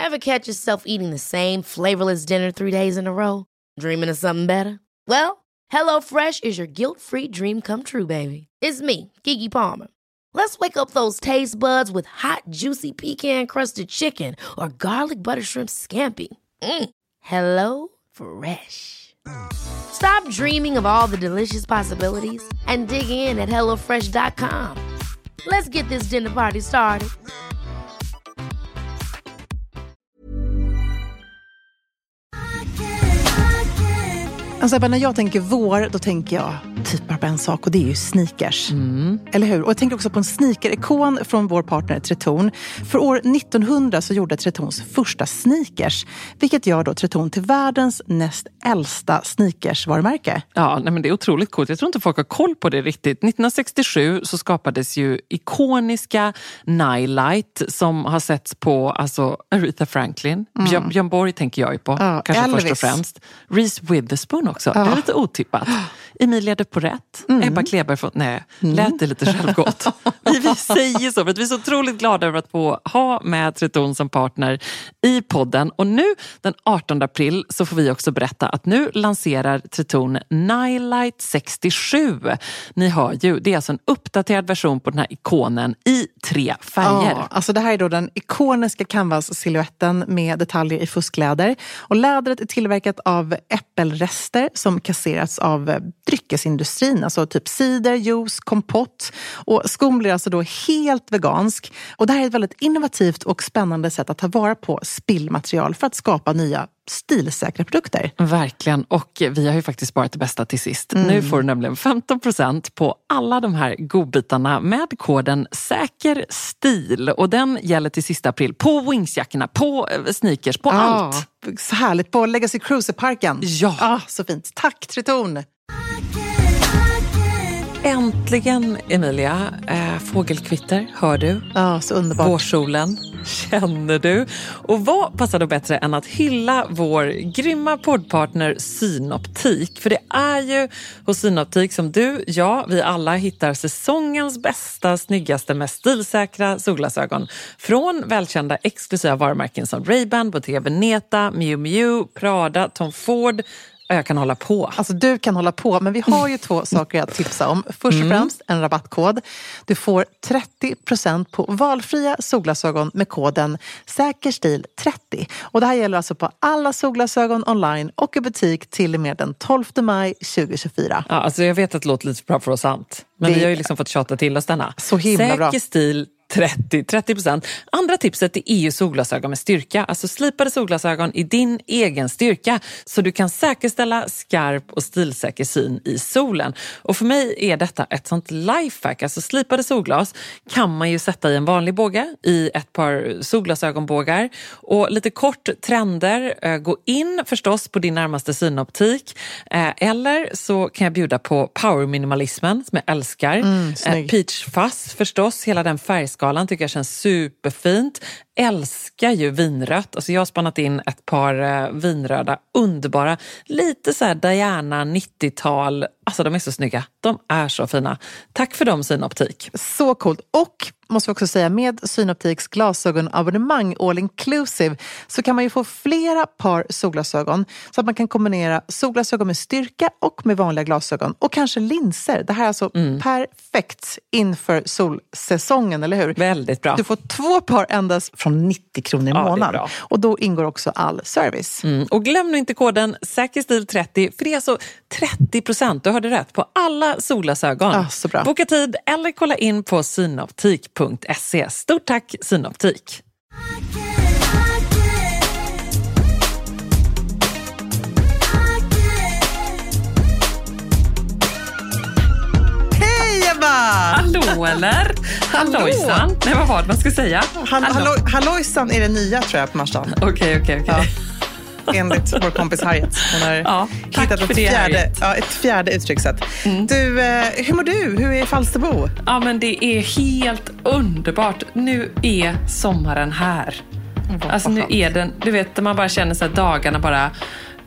Ever catch yourself eating the same flavorless dinner 3 days in a row? Dreaming of something better? Well, HelloFresh is your guilt-free dream come true, baby. It's me, Keke Palmer. Let's wake up those taste buds with hot, juicy pecan-crusted chicken or garlic butter shrimp scampi. Hello Fresh. Stop dreaming of all the delicious possibilities and dig in at HelloFresh.com. Let's get this dinner party started. Alltså när jag tänker vår, då tänker jag typ bara på en sak, och det är ju sneakers. Eller hur? Och jag tänker också på en sneaker-ikon från vår partner Tretorn. För år 1900 så gjorde Tretorns första sneakers, vilket gör då Tretorn till världens näst äldsta sneakers-varumärke. Ja, nej, men det är otroligt coolt. Jag tror inte folk har koll på det riktigt. 1967 så skapades ju ikoniska Nightlight som har setts på alltså Aretha Franklin. Björn Borg tänker jag ju på, kanske Elvis. först och främst. Reese Witherspoon också, det är lite otippat. Emilia de Porrett, Ebba Kleber från... Nej, lät det lite självgott. Vi säger så, för att vi är så otroligt glada över att få ha med Tretorn som partner i podden. Och nu, den 18 april, så får vi också berätta att nu lanserar Tretorn Nightlight 67. Ni hör ju, det är alltså en uppdaterad version på den här ikonen i 3 färger. Ja, alltså det här är då den ikoniska canvas-silhuetten med detaljer i fuskläder. Och lädret är tillverkat av äppelrester som kasserats av dryckesindustrin, alltså typ cider, juice, kompott. Och skon blir alltså då helt vegansk. Och det här är ett väldigt innovativt och spännande sätt att ta vara på spillmaterial för att skapa nya stilsäkra produkter. Verkligen, och vi har ju faktiskt sparat det bästa till sist. Nu får du nämligen 15% på alla de här godbitarna med koden SÄKERSTIL. Och den gäller till sista april på Wingsjackorna, på sneakers, på allt. Så härligt, på Legacy Cruiser-parken. Ja. Så fint. Tack Tretorn! Äntligen, Emilia. Fågelkvitter, hör du? Ja, så underbart. Vårsolen, känner du? Och vad passar då bättre än att hylla vår grymma poddpartner Synoptik? För det är ju hos Synoptik som du, vi alla hittar säsongens bästa, snyggaste, mest stilsäkra solglasögon. Från välkända exklusiva varumärken som Ray-Ban, Bottega Veneta, Miu Miu, Prada, Tom Ford. Jag kan hålla på. Alltså du kan hålla på, men vi har ju 2 saker att tipsa om. Först och främst en rabattkod. Du får 30% på valfria solglasögon med koden SÄKERSTIL30. Och det här gäller alltså på alla solglasögon online och i butik till och med den 12 maj 2024. Ja, alltså jag vet att det låter lite bra för oss sant. Men vi har ju liksom fått tjata till oss denna. Så himla bra. Säker stil 30%. Andra tipset är ju solglasögon med styrka. Alltså slipade solglasögon i din egen styrka. Så du kan säkerställa skarp och stilsäker syn i solen. Och för mig är detta ett sånt lifehack. Alltså slipade solglas kan man ju sätta i en vanlig båge. I ett par solglasögonbågar. Och lite kort trender. Gå in förstås på din närmaste synoptik. Eller så kan jag bjuda på power-minimalismen som jag älskar. Peach Fuzz förstås. Hela den färgskalan tycker jag känns superfint. Älskar ju vinrött. Alltså jag har spannat in ett par vinröda, underbara. Lite så här Diana 90-tal. Alltså de är så snygga. De är så fina. Tack för dem Synoptik. Så coolt. Och måste vi också säga, med Synoptiks glasögonabonnemang all inclusive så kan man ju få flera par solglasögon så att man kan kombinera solglasögon med styrka och med vanliga glasögon och kanske linser. Det här är alltså perfekt inför solsäsongen, eller hur? Väldigt bra. Du får 2 par endast från 90 kronor i månaden. Och då ingår också all service. Och glöm nu inte koden SÄKERSTIL30, för det är alltså 30%, du hörde rätt, på alla solglasögon. Så bra. Boka tid eller kolla in på synoptik.se. Stort tack Synoptik! Hej Ebba! Hallå eller? Hallojsan? Nej, vad var det man ska säga? Hallojsan är det nya tror jag på Marstan. Okej. Ja. Enligt vår kompis Harriet. Hon har hittat ett fjärde uttryckssätt. Du, hur mår du? Hur är Falsterbo? Ja, men det är helt underbart. Nu är sommaren här. Alltså nu är den, du vet, man bara känner så att dagarna bara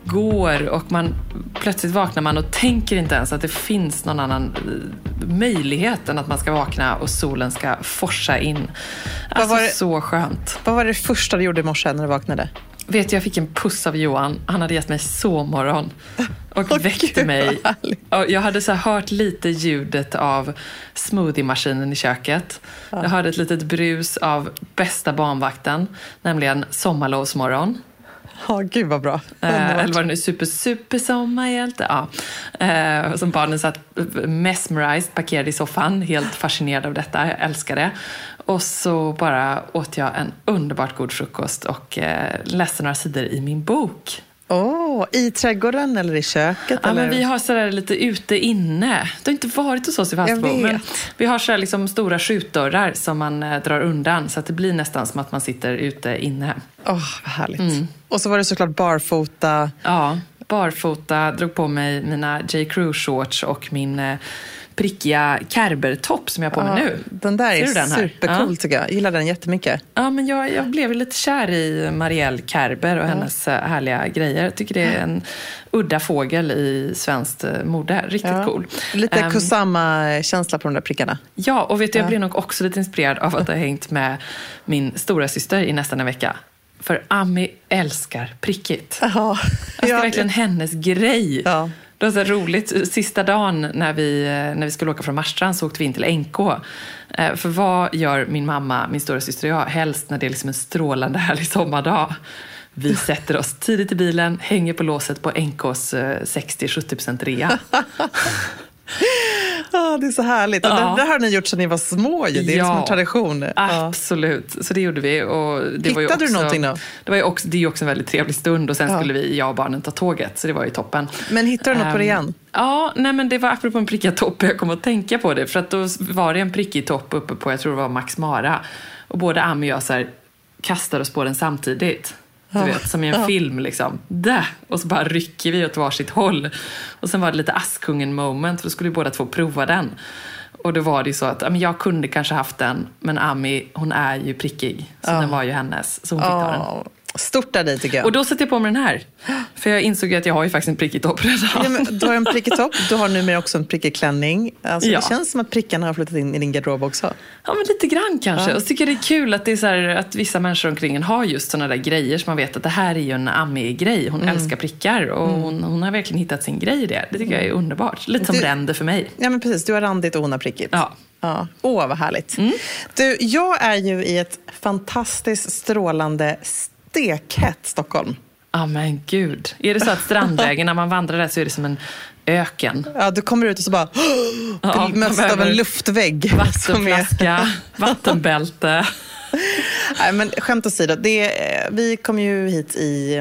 går och plötsligt vaknar man och tänker inte ens att det finns någon annan möjlighet än att man ska vakna och solen ska forsa in. Alltså så skönt. Vad var det första du gjorde i morse när du vaknade? Vet du, jag fick en puss av Johan. Han hade gett mig sovmorgon och väckte mig. Och jag hade så här hört lite ljudet av smoothie-maskinen i köket. Jag hörde ett litet brus av bästa barnvakten, nämligen sommarlovsmorgon. Ja, gud vad bra. Eller var det nu super sommarhjälte? Ja. Som barnen satt mesmerized, parkerade i soffan, helt fascinerad av detta. Jag älskar det. Och så bara åt jag en underbart god frukost och läste några sidor i min bok. I trädgården eller i köket? Ja, eller? Men vi har sådär lite ute inne. Du har inte varit hos oss i Fastbo, men vi har sådär liksom stora skjutdörrar som man drar undan, så att det blir nästan som att man sitter ute inne. Vad härligt. Och så var det såklart barfota. Ja, barfota, drog på mig mina J. Crew shorts och min prickiga Kerber-topp som jag har på mig nu. Den där är supercool tycker jag. Jag gillar den jättemycket. Ja, men jag blev lite kär i Marielle Kerber och hennes härliga grejer. Jag tycker det är en udda fågel i svenskt mode. Riktigt cool. Lite Kusama-känsla på de där prickarna. Ja, och vet du, jag blev nog också lite inspirerad av att ha hängt med min stora syster i nästan en vecka. För Ami älskar prickigt. Alltså, det är verkligen hennes grej. Ja. Det var så roligt. Sista dagen när vi skulle åka från Marstrand så åkte vi in till NK. För vad gör min mamma, min stora syster och jag helst när det är liksom en strålande härlig sommardag? Vi sätter oss tidigt i bilen, hänger på låset på NKs 60-70% rea. Det är så härligt. Och det har ni gjort sedan ni var små. Det är liksom en tradition. Absolut. Så det gjorde vi. Och det hittade var du någonting då? Det är ju också en väldigt trevlig stund. Och sen skulle jag och barnen ta tåget. Så det var ju toppen. Men hittade du något på det igen? Ja, nej, men det var apropå en prickig topp. Jag kom att tänka på det. För att då var det en prickig topp uppe på, jag tror det var Max Mara. Och både Ami och jag så här, kastade oss på den samtidigt. Du vet, som i en film liksom. Och så bara rycker vi åt varsitt håll. Och sen var det lite Askungen-moment. För då skulle vi båda två prova den. Och då var det ju så att jag kunde kanske haft den. Men Ami, hon är ju prickig. Så den var ju hennes. Så hon fick ta den. Stort av dig tycker jag. Och då sätter jag på mig den här. För jag insåg att jag har ju faktiskt en prickig topp redan. Ja, men du har en prickig topp. Du har numera också en prickig klänning. Alltså, det känns som att prickarna har flyttat in i din garderob också. Ja, men lite grann kanske. Och så tycker jag det är kul att det är så här, att vissa människor omkring en har just sådana där grejer som man vet att det här är ju en Ami-grej. Hon älskar prickar och hon har verkligen hittat sin grej i det. Det tycker jag är underbart. Lite som ränder för mig. Ja, men precis. Du har randigt och hon har prickigt. Ja. Vad härligt. Du, jag är ju i ett fantastiskt strålande stekhett Stockholm. Ja, men gud. Är det så att strandvägen när man vandrar där så är det som en öken? Ja, du kommer ut och så bara mest av en luftvägg. Vattenflaska, vattenbälte. Nej, men skämt åsido, vi kom ju hit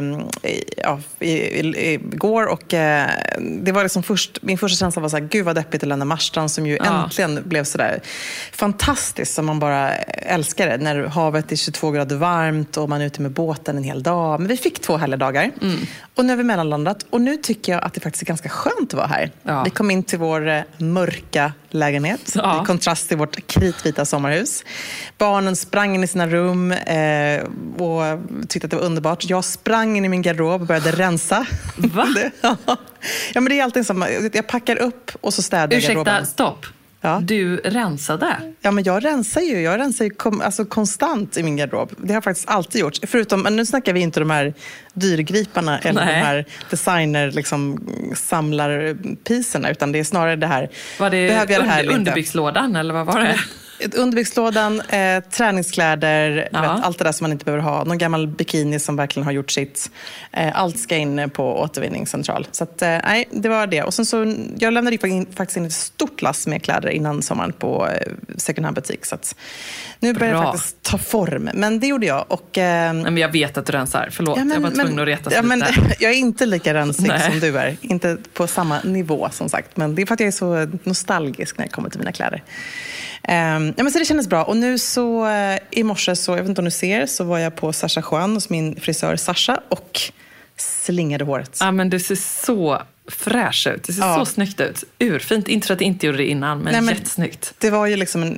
igår och det var liksom min första känsla var så här, gud vad deppigt att lämna Marstrand som ju äntligen blev så där fantastiskt som man bara älskar det. När havet är 22 grader varmt och man är ute med båten en hel dag. Men vi fick 2 härliga dagar och nu har vi mellanlandat och nu tycker jag att det faktiskt är ganska skönt att vara här. Vi kom in till vår mörka lägenhet i kontrast till vårt kritvita sommarhus. Barnen sprang in i sina rum och tyckte att det var underbart. Jag sprang in i min garderob och började rensa. Va? Ja, men det är alltid som jag packar upp och så städar jag garderoben. Ursäkta, stopp. Ja. Du rensade? Ja, men jag rensar ju alltså konstant i min garderob. Det har jag faktiskt alltid gjort. Förutom, men nu snackar vi inte de här dyrgriparna eller de här designer liksom, samlarpiserna, utan det är snarare det här. Var det underbyxlådan eller vad var det? Underbyxlådan, träningskläder, allt det där som man inte behöver ha. Någon gammal bikini som verkligen har gjort sitt. Allt ska in på återvinningscentral. Så att, nej, det var det. Och sen så, jag lämnade faktiskt in ett stort lass med kläder innan sommaren på second hand-butik. Så att, nu börjar det faktiskt ta form. Men det gjorde jag. Och, men jag vet att du rensar. Förlåt, jag var tvungen att retas lite. Men, jag är inte lika rensig som du är. Inte på samma nivå som sagt. Men det är för att jag är så nostalgisk när jag kommer till mina kläder. Ja, men så det kändes bra. Och nu så i morse, så, jag vet inte om du ser, så var jag på Sasha Juan hos min frisör Sasha och slingade håret. Ja, men du ser så fräsch ut. Det ser så snyggt ut. Urfint. Inte för att jag inte gjorde det innan, men jättesnyggt. Det var ju liksom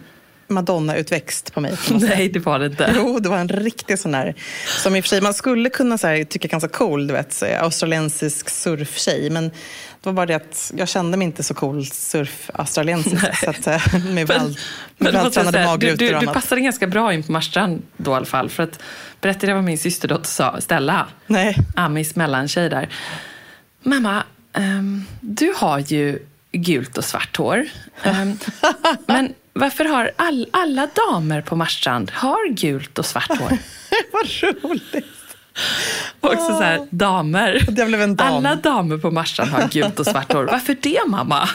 Madonna-utväxt på mig. Nej, det var det inte. Jo, det var en riktig sån här, som i och för sig man skulle kunna så här, tycka ganska cool, du vet, australiensisk surftjej, men det var bara det att jag kände mig inte så cool surf-australiensisk, så att med vältränade magrutor och annat. Du passade ganska bra in på Marstrand då i alla fall, för att berättade vad min systerdotter sa, Stella. Nej. Amis mellantjej där. Mamma, du har ju gult och svart hår. Men varför har alla damer på Marstrand har gult och svart hår? Vad roligt. Och också så här, damer. Det blev en dam. Alla damer på Marstrand har gult och svart hår. Varför det, mamma?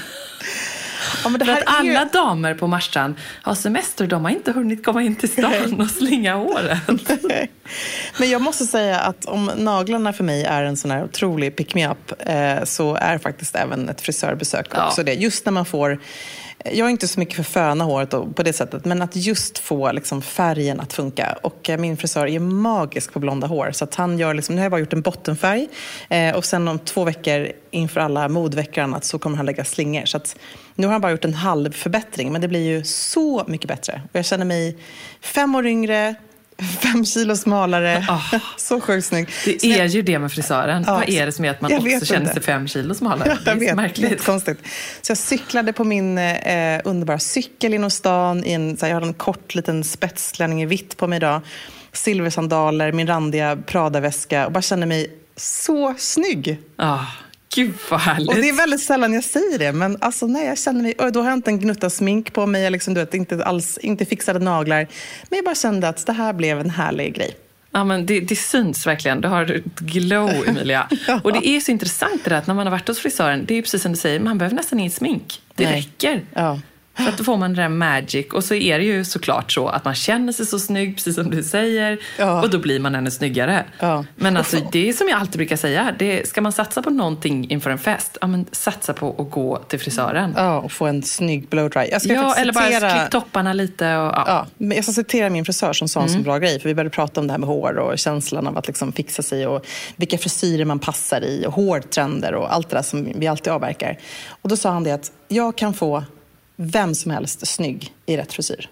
Ja, men det för här att alla damer på Marstrand har semester. De har inte hunnit komma in till stan och slinga håret. Men jag måste säga att om naglarna för mig är en sån här otrolig pick-me-up, så är faktiskt även ett frisörbesök också det. Just när man får... Jag är inte så mycket för föna håret på det sättet, men att just få liksom färgen att funka. Och min frisör är magisk på blonda hår, så att han gör liksom, nu har jag bara gjort en bottenfärg, och sen om 2 veckor inför alla modveckor och annat så kommer han lägga slingor. Så att nu har han bara gjort en halv förbättring, men det blir ju så mycket bättre. Och jag känner mig 5 år yngre, 5 kilo smalare. Så sjukt snygg. Det är ju det med frisören. Vad är det som gör att man också känner sig 5 kilo smalare? Det är märkligt. Det är konstigt. Så jag cyklade på min underbara cykel inom stan. Jag hade en kort liten spetsklänning i vitt på mig idag. Silversandaler, min randiga Prada-väska. Och bara kände mig så snygg. Gud vad härligt. Och det är väldigt sällan jag säger det, men alltså nej, jag känner mig, och då har jag inte en gnutta smink på mig, jag liksom, du vet, inte fixade naglar, men jag bara kände att det här blev en härlig grej. Ja, men det syns verkligen. Du har ett glow, Emilia. Ja. Och det är så intressant det där att när man har varit hos frisören, det är precis som du säger, man behöver nästan inget smink. Det räcker. Ja. För att då får man den där magic. Och så är det ju såklart så att man känner sig så snygg, precis som du säger. Ja. Och då blir man ännu snyggare. Ja. Men alltså, det är som jag alltid brukar säga. Ska man satsa på någonting inför en fest, ja, men satsa på att gå till frisören. Ja, och få en snygg blowdry. Eller bara klipp topparna lite. Men jag ska citera min frisör som sa en så bra grej. För vi började prata om det här med hår och känslan av att liksom fixa sig. Och vilka frisyrer man passar i. Och hårtrender och allt det där som vi alltid avverkar. Och då sa han det att jag kan få vem som helst snygg i rätt frisyr.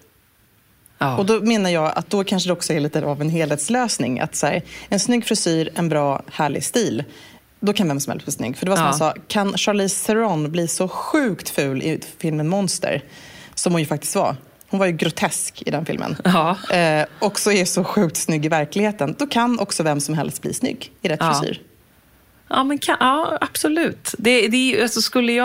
Ja. Och då menar jag att då kanske det också är lite av en helhetslösning. Att så här, en snygg frisyr, en bra, härlig stil. Då kan vem som helst bli snygg. För det var som jag sa, kan Charlize Theron bli så sjukt ful i filmen Monster? Som hon ju faktiskt var. Hon var ju grotesk i den filmen. Ja. Och så är så sjukt snygg i verkligheten. Då kan också vem som helst bli snygg i rätt frisyr. Ja, men absolut. Alltså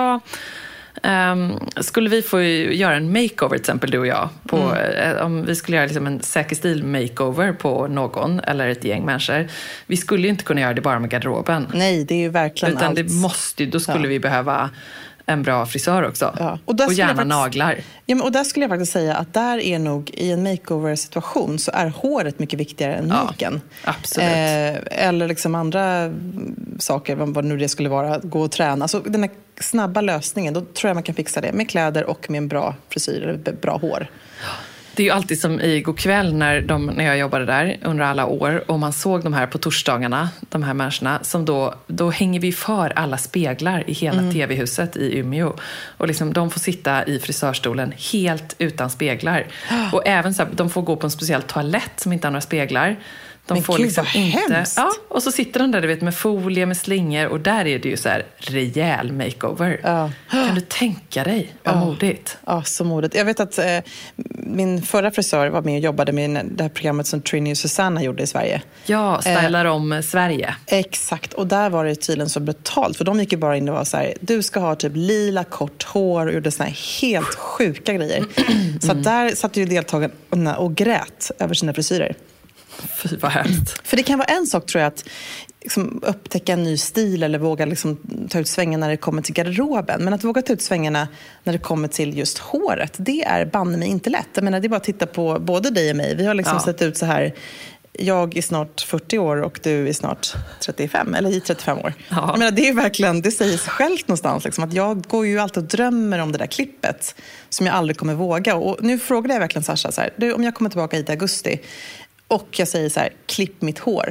skulle vi få göra en makeover till exempel, du och jag, om vi skulle göra liksom en säker stil makeover på någon eller ett gäng människor, vi skulle ju inte kunna göra det bara med garderoben. Nej, det är ju verkligen utan då skulle vi behöva en bra frisör också. Ja. Och gärna naglar. Ja, men, och där skulle jag faktiskt säga att där är nog i en makeover-situation så är håret mycket viktigare än maken. Absolut. Eller liksom andra saker, vad nu det skulle vara, gå och träna. Alltså den här snabba lösningen, då tror jag man kan fixa det med kläder och med en bra frisyr eller bra hår. Det är ju alltid som igår kväll när jag jobbade där under alla år och man såg de här på torsdagarna, de här människorna som då hänger vi för alla speglar i hela tv-huset i Umeå. Och liksom de får sitta i frisörstolen helt utan speglar. Och även så här, de får gå på en speciell toalett som inte har några speglar. De får liksom inte. Ja, och så sitter de där, du vet, med folie, med slingor, och där är det ju så här rejäl makeover. Ja. Kan du tänka dig vad modigt? Ja, så modigt. Jag vet att min förra frisör var med och jobbade med det här programmet som Trini och Susanna gjorde i Sverige. Ja, stylar om Sverige. Exakt, och där var det tydligen så brutalt, för de gick ju bara in och var så här, du ska ha typ lila kort hår och gjorde såna här helt sjuka grejer. Så att där satt ju deltagarna och grät över sina frisyrer. Fy vad hemskt. För det kan vara en sak, tror jag, att liksom upptäcka en ny stil eller våga liksom ta ut svängarna när det kommer till garderoben. Men att våga ta ut svängarna när det kommer till just håret, det är banne mig inte lätt. Jag menar, det är bara att titta på både dig och mig. Vi har liksom sett ut så här. Jag är snart 40 år och du är snart 35, eller i 35 år. Ja. Jag menar, det är verkligen, det säger sig självt någonstans. Liksom, att jag går ju alltid och drömmer om det där klippet som jag aldrig kommer våga. Och nu frågade jag verkligen Sasha så här, du, om jag kommer tillbaka hit i augusti och jag säger så här, klipp mitt hår.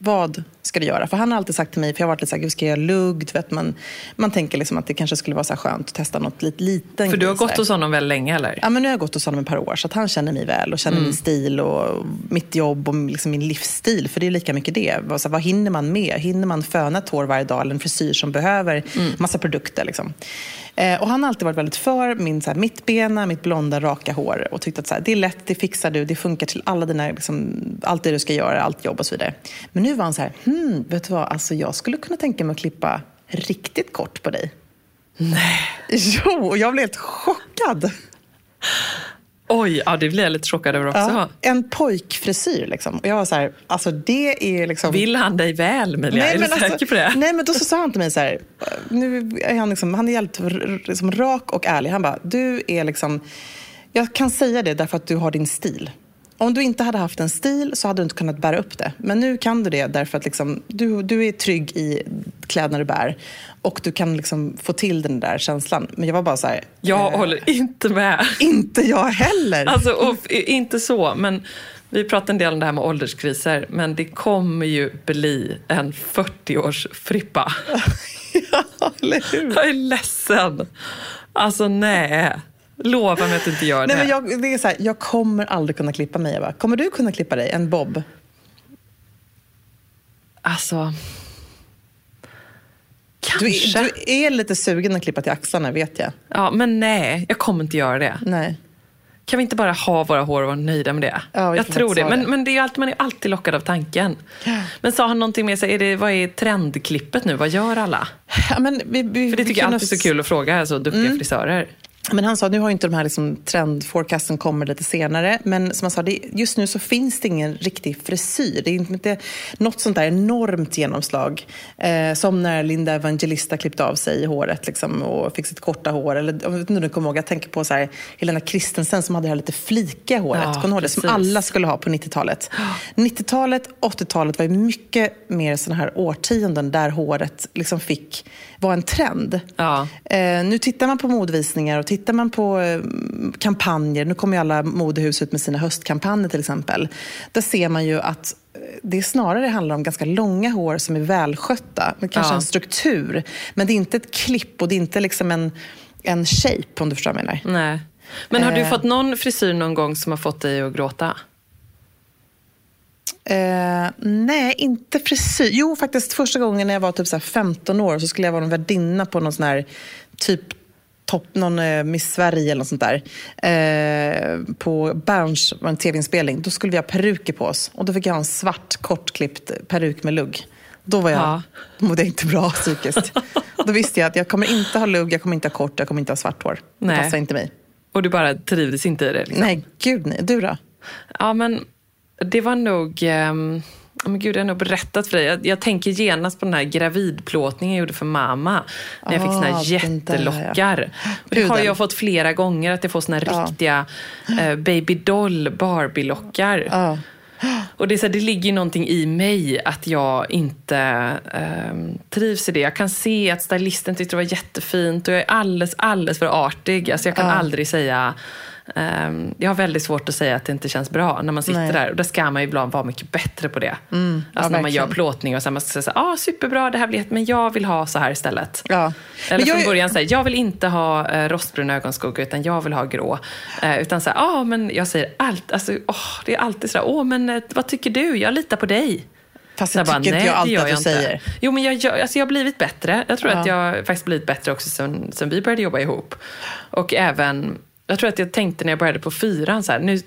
vad ska du göra? För han har alltid sagt till mig, för jag har varit lite så här, ska jag göra lugg? Vet man tänker liksom att det kanske skulle vara så här skönt att testa något liten. För du har gått hos honom väldigt länge, eller? Ja, men nu har jag gått hos honom ett par år, så att han känner mig väl och känner min stil och mitt jobb och liksom min livsstil. För det är lika mycket det. Så vad hinner man med? Hinner man föna ett hår varje dag eller en frisyr som behöver massa produkter liksom? Och han har alltid varit väldigt för min så här, mittbena, mitt blonda, raka hår och tyckt att så här, det är lätt, det fixar du, det funkar till alla dina, liksom, allt det du ska göra, allt jobb och så vidare. Men nu var han så här, vet du vad, alltså jag skulle kunna tänka mig att klippa riktigt kort på dig. Nej. Jo, och jag blev helt chockad. Oj, ja, det blir jag lite chockad över också. Ja, en pojkfrisyr liksom. Och jag var så här, alltså det är liksom... Vill han dig väl, Emilia? Nej, är du säker på det? Nej, men då så sa han till mig så här, nu är han liksom, han är helt liksom rak och ärlig. Han bara, du är liksom, jag kan säga det därför att du har din stil. Om du inte hade haft en stil så hade du inte kunnat bära upp det. Men nu kan du det därför att liksom, du är trygg i kläderna du bär. Och du kan liksom få till den där känslan. Men jag var bara så här... Jag håller inte med. Inte jag heller. Alltså, och, inte så, men vi pratar en del om det här med ålderskriser. Men det kommer ju bli en 40-års frippa. Ja, eller hur? Jag är ledsen. Alltså, nej. Lova mig att du inte gör det. Nej, men det är så här, jag kommer aldrig kunna klippa mig. Jag bara, kommer du kunna klippa dig? En bob? Alltså... Kanske. Du är lite sugen att klippa till axlarna, vet jag. Ja, men nej. Jag kommer inte göra det. Nej. Kan vi inte bara ha våra hår och vara nöjda med det? Ja, jag tror det. Men det är alltid, man är alltid lockad av tanken. Ja. Men sa han någonting med sig? Vad är trendklippet nu? Vad gör alla? Ja, men för det tycker jag alltid är så kul att fråga. Alltså, duktiga frisörer. Men han sa, nu har ju inte de här liksom trendforecasten kommer lite senare. Men som han sa, just nu så finns det ingen riktig frisyr. Det är inte något sånt där enormt genomslag. Som när Linda Evangelista klippte av sig i håret liksom, och fick sitt korta hår. Eller om du kommer ihåg, jag tänker på så här, Helena Christensen som hade det här lite flikiga håret. Ja, det, som alla skulle ha på 90-talet. 90-talet, 80-talet var ju mycket mer såna här årtionden där håret liksom var en trend. Ja. Nu tittar man på modvisningar och tittar man på kampanjer, nu kommer ju alla modehus ut med sina höstkampanjer till exempel. Där ser man ju att det snarare handlar om ganska långa hår som är välskötta. Med kanske en struktur. Men det är inte ett klipp och det är inte liksom en shape, om du förstår vad jag menar. Nej. Men har du fått någon frisyr någon gång som har fått dig att gråta? Nej, inte frisyr. Jo, faktiskt första gången när jag var typ så här 15 år så skulle jag vara en värdinna på någon sån här typ någon Miss Sverige eller något sånt där. På Berns var en tv-inspelning. Då skulle vi ha peruker på oss. Och då fick jag ha en svart, kortklippt peruk med lugg. Då mådde jag inte bra psykiskt. Då visste jag att jag kommer inte ha lugg, jag kommer inte ha kort, jag kommer inte ha svart hår. Det passar inte mig. Och du bara trivdes inte i det? Liksom. Nej, gud nej. Du då? Ja, men det var nog... Men gud, jag har nog berättat för dig. Jag tänker genast på den här gravidplåtningen jag gjorde för mamma. När jag fick såna här jättelockar. Och det har jag fått flera gånger. Att jag får såna här riktiga baby doll Barbie-lockar. Och det är så här, det ligger någonting i mig att jag inte trivs i det. Jag kan se att stylisten tyckte det var jättefint. Och jag är alldeles för artig. Alltså jag kan aldrig säga... jag har väldigt svårt att säga att det inte känns bra när man sitter där. Och där ska man ju ibland vara mycket bättre på det. Alltså när man gör plåtning och så här, man ska säga superbra, det här blir men jag vill ha så här istället. Ja. Eller från början säga, jag vill inte ha rostbrun ögonskugga utan jag vill ha grå. Utan så här, men jag säger allt. Alltså, det är alltid så här, men vad tycker du? Jag litar på dig. Fast jag tycker inte jag alltid att du säger. Jo, men jag har blivit bättre. Jag tror att jag faktiskt blivit bättre också sen vi började jobba ihop. Och även... Jag tror att jag tänkte när jag började på 4 så här,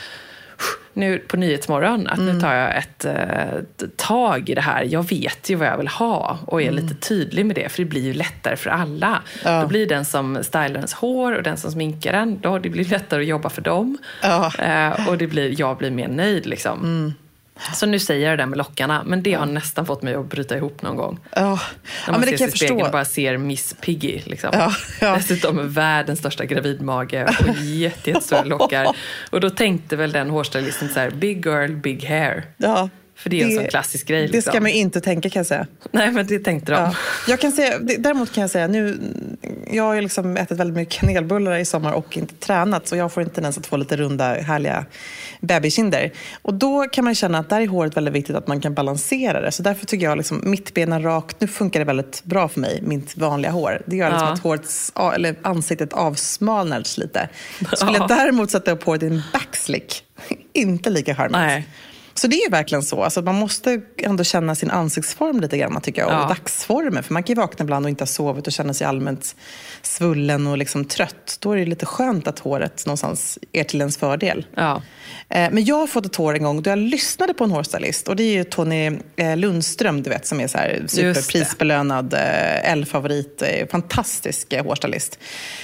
nu på Nyhetsmorgon att nu tar jag ett tag i det här. Jag vet ju vad jag vill ha och är lite tydlig med det, för det blir ju lättare för alla. Då blir den som stylar ens hår och den som sminkar den, då det blir lättare att jobba för dem. Och jag blir mer nöjd liksom. Så nu säger jag det där med lockarna, men det har nästan fått mig att bryta ihop någon gång. När man men det ser kan sig i spegeln och bara ser Miss Piggy liksom. Dessutom världens största gravidmage och jättestora lockar. Och då tänkte väl den hårstylisten så här, big girl, big hair. För det är en sån klassisk grej. Det ska man inte tänka, kan jag säga. Nej, men det tänkte de. Ja. Jag kan säga, däremot kan jag säga, jag har liksom ätit väldigt mycket kanelbullar i sommar och inte tränat. Så jag får inte ens att få lite runda, härliga babykinder. Och då kan man känna att där är håret väldigt viktigt att man kan balansera det. Så därför tycker jag liksom mittbenen rakt, nu funkar det väldigt bra för mig, mitt vanliga hår. Det gör liksom att ansiktet avsmalnades lite. Skulle jag däremot sätta upp håret i en backslick, inte lika charmigt. Nej. Så det är ju verkligen så. Alltså, man måste ändå känna sin ansiktsform lite grann, tycker jag. Och dagsformen. För man kan ju vakna ibland och inte ha sovit och känna sig allmänt svullen och liksom trött. Då är det lite skönt att håret någonstans är till ens fördel. Ja. Men jag har fått ett hår en gång då jag lyssnade på en hårstylist. Och det är ju Tony Lundström, du vet, som är så här superprisbelönad L-favorit. Fantastisk hårstylist.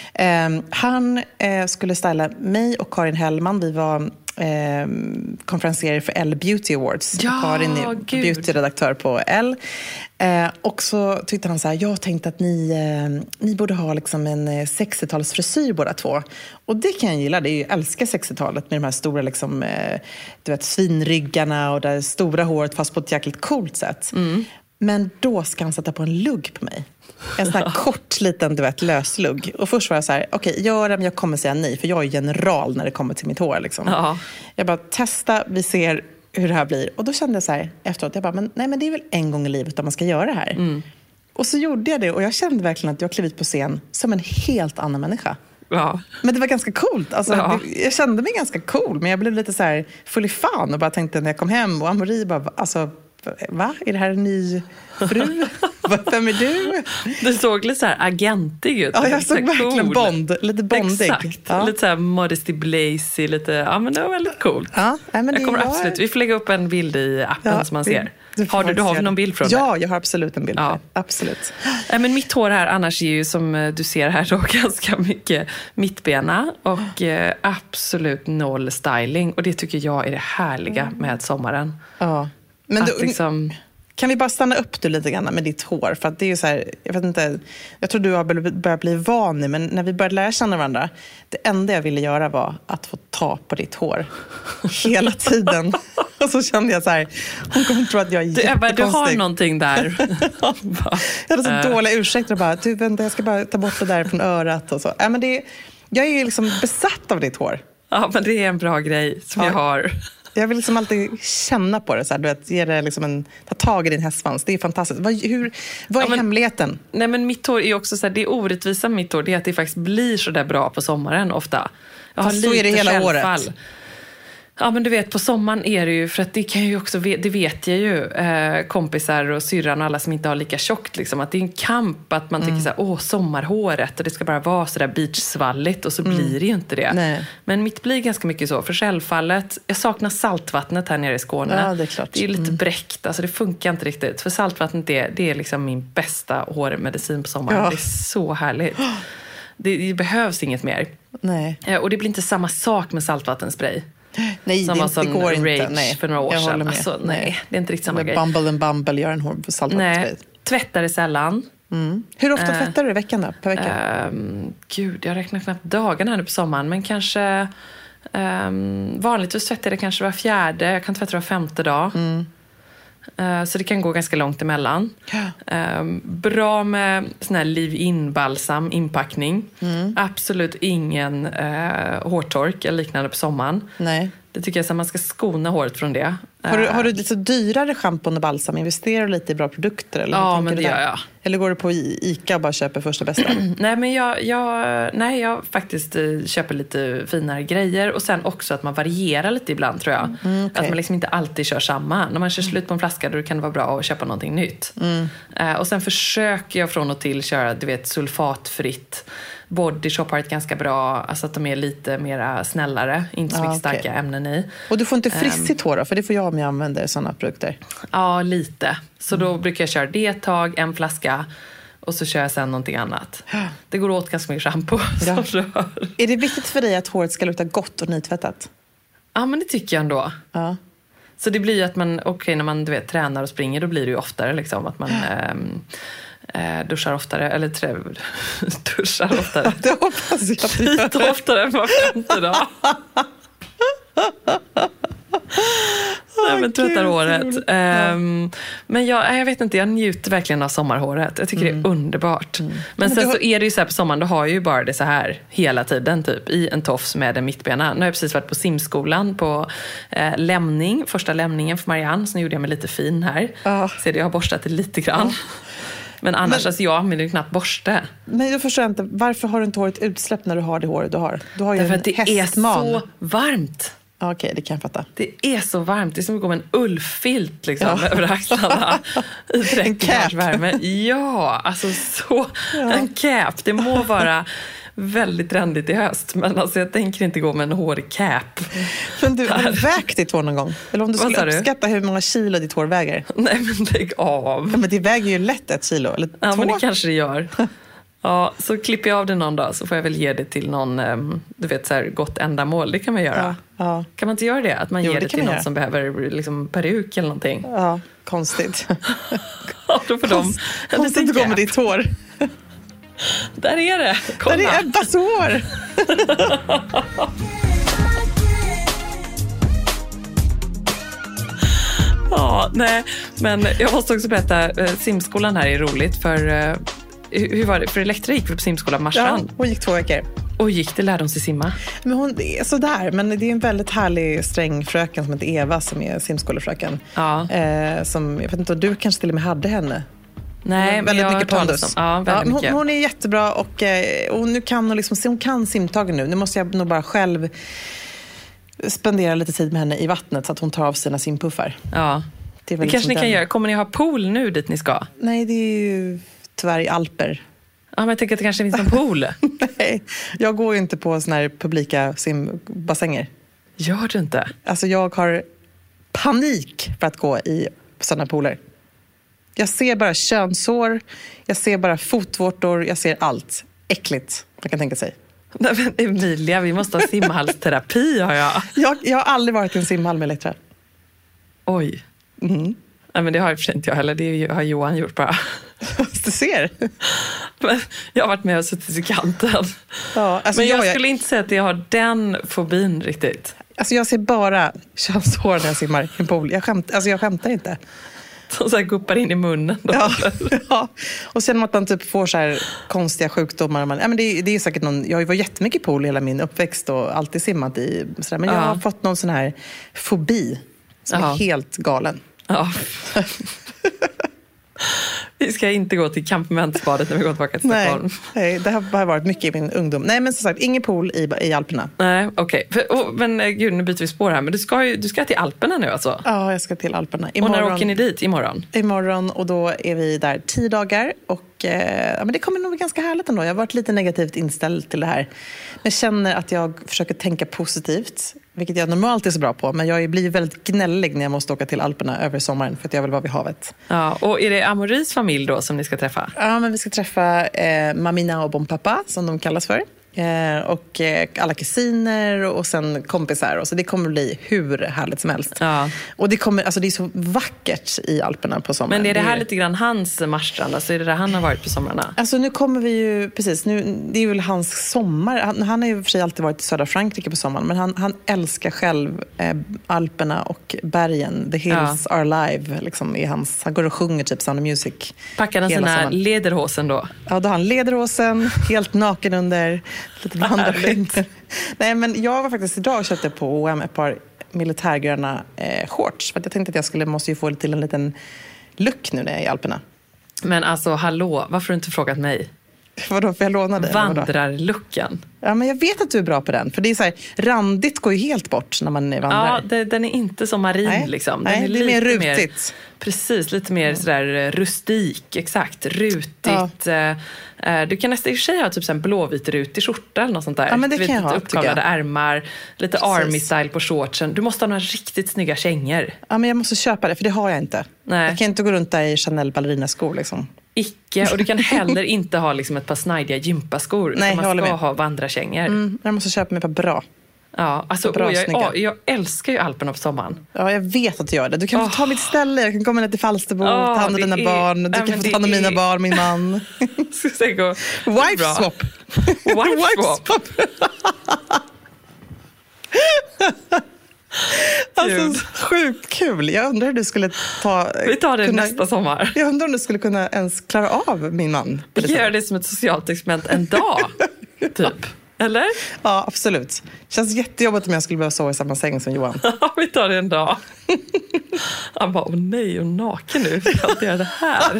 Han skulle styla mig och Karin Hellman. Vi var konferenser för L Beauty Awards. Karin är beauty-redaktör på L. Och så tyckte han så här, jag tänkte att ni borde ha liksom en 60-talsfrisyr båda två. Och det kan jag gilla, jag älskar 60-talet med de här stora liksom, du vet, svinryggarna och det stora håret fast på ett jäkligt coolt sätt. Men då ska han sätta på en lugg på mig. En sån här kort liten, du vet, löslugg. Och först var jag så här, okej, gör det, men jag kommer säga nej. För jag är general när det kommer till mitt hår liksom. Jag bara, testa, vi ser hur det här blir. Och då kände jag så här efteråt, jag bara, men det är väl en gång i livet att man ska göra det här. Och så gjorde jag det, och jag kände verkligen att jag klev ut på scen som en helt annan människa. Ja. Men det var ganska coolt. Alltså, jag kände mig ganska cool, men jag blev lite så här full i fan och bara tänkte när jag kom hem, och Amori bara, alltså, va? Är det här en ny fru? Vem är du? Du såg lite så här agentig ut. Ja, jag såg verkligen lite bondig. Exakt, lite så här Modesty Blazy, lite, ja, men det var väldigt coolt. Ja, men jag kommer absolut, vi får lägga upp en bild i appen som man ser. Du har någon bild från det? Ja, jag har absolut en bild. Absolut. Men mitt hår här annars är ju, som du ser här, då ganska mycket mittbena och absolut noll styling. Och det tycker jag är det härliga med sommaren. Ja. Men att liksom... Kan vi bara stanna upp du lite grann med ditt hår? För att det är ju så här, jag vet inte, jag tror du har börjat bli van nu, men när vi började lära känna varandra, det enda jag ville göra var att få ta på ditt hår hela tiden. Och så kände jag så här, hon kommer tro att jag är jättekonstig. Du har någonting där. Jag hade så dåliga ursäkter och bara, du vänta, jag ska bara ta bort det där från örat och så. Men jag är ju liksom besatt av ditt hår. Ja, men det är en bra grej som jag har. Jag vill liksom alltid känna på det så här, du vet, ge det liksom ta tag i din hästsvans. Det är fantastiskt. Vad är hemligheten? Nej, men mitt hår är också så här, det är orättvisa med mitt hår, det är att det faktiskt blir så där bra på sommaren ofta. Jag har lite så är det hela året. Ja, men du vet, på sommaren är det ju, för att det kan ju också, det vet jag ju, kompisar och syrran och alla som inte har lika tjockt, liksom, att det är en kamp att man tycker så här, sommarhåret och det ska bara vara så där beachsvalligt, och så blir det ju inte det. Nej. Men mitt blir ganska mycket så, för självfallet, jag saknar saltvattnet här nere i Skåne. Ja, det är klart. Det är lite bräckt, alltså det funkar inte riktigt, för saltvattnet det är liksom min bästa hårmedicin på sommaren. Ja. Det är så härligt. Det behövs inget mer. Nej. Och det blir inte samma sak med saltvattenspray. Nej, det går inte. Nej, för några år sedan. Alltså, nej, det är inte riktigt samma grej. Bumble and Bumble gör en hår på saltvattenspray. Tvättar det sällan. Hur ofta tvättar du i veckan då? Per vecka? Gud, jag räknar knappt dagarna här nu på sommaren. Men kanske vanligtvis tvättar det kanske var 4:e. Jag kan tvätta var 5:e dag. Så det kan gå ganska långt emellan. Bra med sån här leave-in balsam inpackning. Absolut ingen hårtork eller liknande på sommaren. Nej. Det tycker jag att man ska skona håret från det. Har du lite dyrare schampon och balsam? Investerar du lite i bra produkter? Eller ja, men det gör jag. Eller går du på Ica och bara köper första bästa? Nej, men jag faktiskt köper lite finare grejer. Och sen också att man varierar lite ibland, tror jag. Okay. Att man liksom inte alltid kör samma. När man kör slut på en flaska, då kan det vara bra att köpa någonting nytt. Och sen försöker jag från och till köra, du vet, sulfatfritt. Body Shop har ett ganska bra, alltså att de är lite mer snällare, inte så mycket starka ämnen i. Och du får inte frissigt hår då, för det får jag om jag använder sådana produkter. Ja, lite. Så då brukar jag köra det ett tag, en flaska, och så kör jag sen någonting annat. Det går åt ganska mycket shampoo. Ja. Är det viktigt för dig att håret ska lukta gott och nytvättat? Ja, men det tycker jag ändå. Ja. Så det blir ju att man, när man tränar och springer, då blir det ju oftare liksom att man... duschar oftare, eller duschar oftare. Det hoppas jag att du gör. Lite oftare än var 5:e dag. Nej, men tvättar håret. Men jag vet inte, jag njuter verkligen av sommarhåret. Jag tycker det är underbart. Men sen så är det ju så här på sommaren, då har jag ju bara det så här hela tiden typ, i en tofs med en mittbena. Nu har jag precis varit på simskolan på lämning, första lämningen för Marianne, så nu gjorde jag mig lite fin här. Så jag har borstat det lite grann. Men annars, alltså jag använder ju knappt borste. Men jag förstår inte, varför har du inte håret utsläppt när du har det håret du har? Du har ju därför att det hästman. är så varmt. Okej, det kan jag fatta. Det är så varmt. Det är som att gå med en ullfilt liksom, över axlarna i 30 graders värme. Ja, alltså så. En cap. Det må vara väldigt rändigt i höst, men alltså jag tänker inte gå med en hårig cap. Men du, har du vägt ditt hår någon gång? Eller om du skulle uppskatta hur många kilo ditt hår väger? Nej, men lägg av. Ja, men det väger ju lätt 1 kilo, eller 2. Ja, men det kanske det gör. Ja, så klipper jag av det någon dag, så får jag väl ge det till någon, du vet, så här gott ändamål. Det kan man göra. Ja. Kan man inte göra det? Att man ger det till någon som behöver liksom peruk eller någonting? Ja, konstigt. Ja, då får konstigt att gå med ditt hår. Där är det. Kolla. Där är Ebbas hår. Ja, nej, men jag måste också berätta, simskolan här är roligt för hur var det? För Elektra gick på simskolan Marstrand. Ja, hon gick 2 veckor. Och lärde hon sig simma? Men hon är sådär, men det är en väldigt härlig sträng fröken som heter Eva som är simskolefröken. Ja. Som, jag vet inte, du kanske till och med hade henne. Nej, men jag mycket pondus. Ja, väldigt mycket. Hon är jättebra och nu kan hon kan simtagen nu. Nu måste jag nog bara själv spendera lite tid med henne i vattnet så att hon tar av sina simpuffar. Ja. Det kanske ni kan göra. Kommer ni ha pool nu dit ni ska? Nej, det är ju tyvärr i Alper. Ja, men jag tänker att det kanske finns en pool. Nej, jag går ju inte på såna här publika simbassänger. Gör du inte? Alltså jag har panik för att gå i sådana pooler. Jag ser bara könshår, jag ser bara fotvårtor, jag ser allt. Äckligt, man kan tänka sig. Nej, men Emilia, vi måste ha simhallsterapi, har jag. Jag har aldrig varit i en simhall med Elektra. Oj. Nej, men det har jag inte jag heller. Det har Johan gjort bara. Du ser. Men jag har varit med och suttit i kanten. Ja, alltså men jag skulle inte säga att jag har den fobin riktigt. Alltså jag ser bara könshår när jag simmar i en pool. Jag skämtar inte. Som så här guppar in i munnen. Ja. Och sen att man typ får så här konstiga sjukdomar. Men det är säkert någon, jag har ju varit jättemycket i pool hela min uppväxt och alltid simmat i sådär. Men jag har fått någon sån här fobi som är helt galen. Ja. Vi ska inte gå till campamentsbadet när vi går tillbaka till Stockholm. Nej, det har varit mycket i min ungdom. Nej, men som sagt, ingen pool i Alperna. Nej, okej. Men gud, nu byter vi spår här. Men du ska till Alperna nu alltså? Ja, jag ska till Alperna. Och när åker ni dit? Imorgon? Imorgon, och då är vi där 10 dagar. Och men det kommer nog bli ganska härligt ändå. Jag har varit lite negativt inställd till det här. Men känner att jag försöker tänka positivt. Vilket jag normalt är så bra på. Men jag blir väldigt gnällig när jag måste åka till Alperna över sommaren. För att jag vill vara vid havet. Ja, och är det Amoris familj då som ni ska träffa? Ja, men vi ska träffa Mamina och Bompappa som de kallas för. Och alla kusiner och sen kompisar. Och så det kommer bli hur härligt som helst. Ja. Och det är så vackert i Alperna på sommaren. Men är det här lite grann hans Marstrand? Alltså är det där han har varit på sommarna? Alltså nu kommer vi ju, precis, det är väl hans sommar. Han har ju för sig alltid varit i södra Frankrike på sommaren. Men han älskar själv Alperna och bergen. The hills are alive. Liksom, han går och sjunger typ Sound of Music. Packar han sina lederhosen då? Ja, då har han lederhosen, helt naken under, lite blandade skinn. Nej, men jag var faktiskt idag och köpte på H&M ett par militärgröna shorts. För att jag tänkte att jag måste ju få till en liten look nu när jag är i Alperna. Men alltså, hallå, varför har du inte frågat mig? Vadå, för jag lånade? Vandrarlucken. Ja, men jag vet att du är bra på den. För det är så här, randigt går ju helt bort när man vandrar. Ja, den är inte så marin liksom. Den är det är mer rutigt. Precis, lite mer sådär rustik, exakt, rutigt. Ja. Du kan nästan i och för sig ha typ en blåvit rutig skjorta eller något sånt där. Ja, men det kan jag ha, uppkavlade ärmar, lite army-style på shortsen. Du måste ha några riktigt snygga kängor. Ja, men jag måste köpa det, för det har jag inte. Nej. Jag kan inte gå runt där i Chanel ballerinaskor liksom. Icke, och du kan heller inte ha liksom ett par snajdiga gympaskor. Nej, man ska ha vandrarkängor. Jag måste köpa mig ett par bra. Ja, alltså, jag älskar ju Alperna på sommaren. Ja, jag vet att du gör det. Du kan få ta mitt ställe. Jag kan komma ner till Falsterbo, ta hand om dina barn. Du kan få ta hand om mina barn, min man. Wife swap. Alltså, sjukt kul. Jag undrar hur du skulle Vi tar det nästa sommar. Jag undrar om du skulle kunna ens klara av min man. Vi gör det som ett socialt experiment en dag, typ. Eller? Ja, absolut. Känns jättejobbigt om jag skulle behöva sova i samma säng som Johan. Ja, vi tar det en dag. Han bara, nej, och naken nu. Jag kan inte göra det här.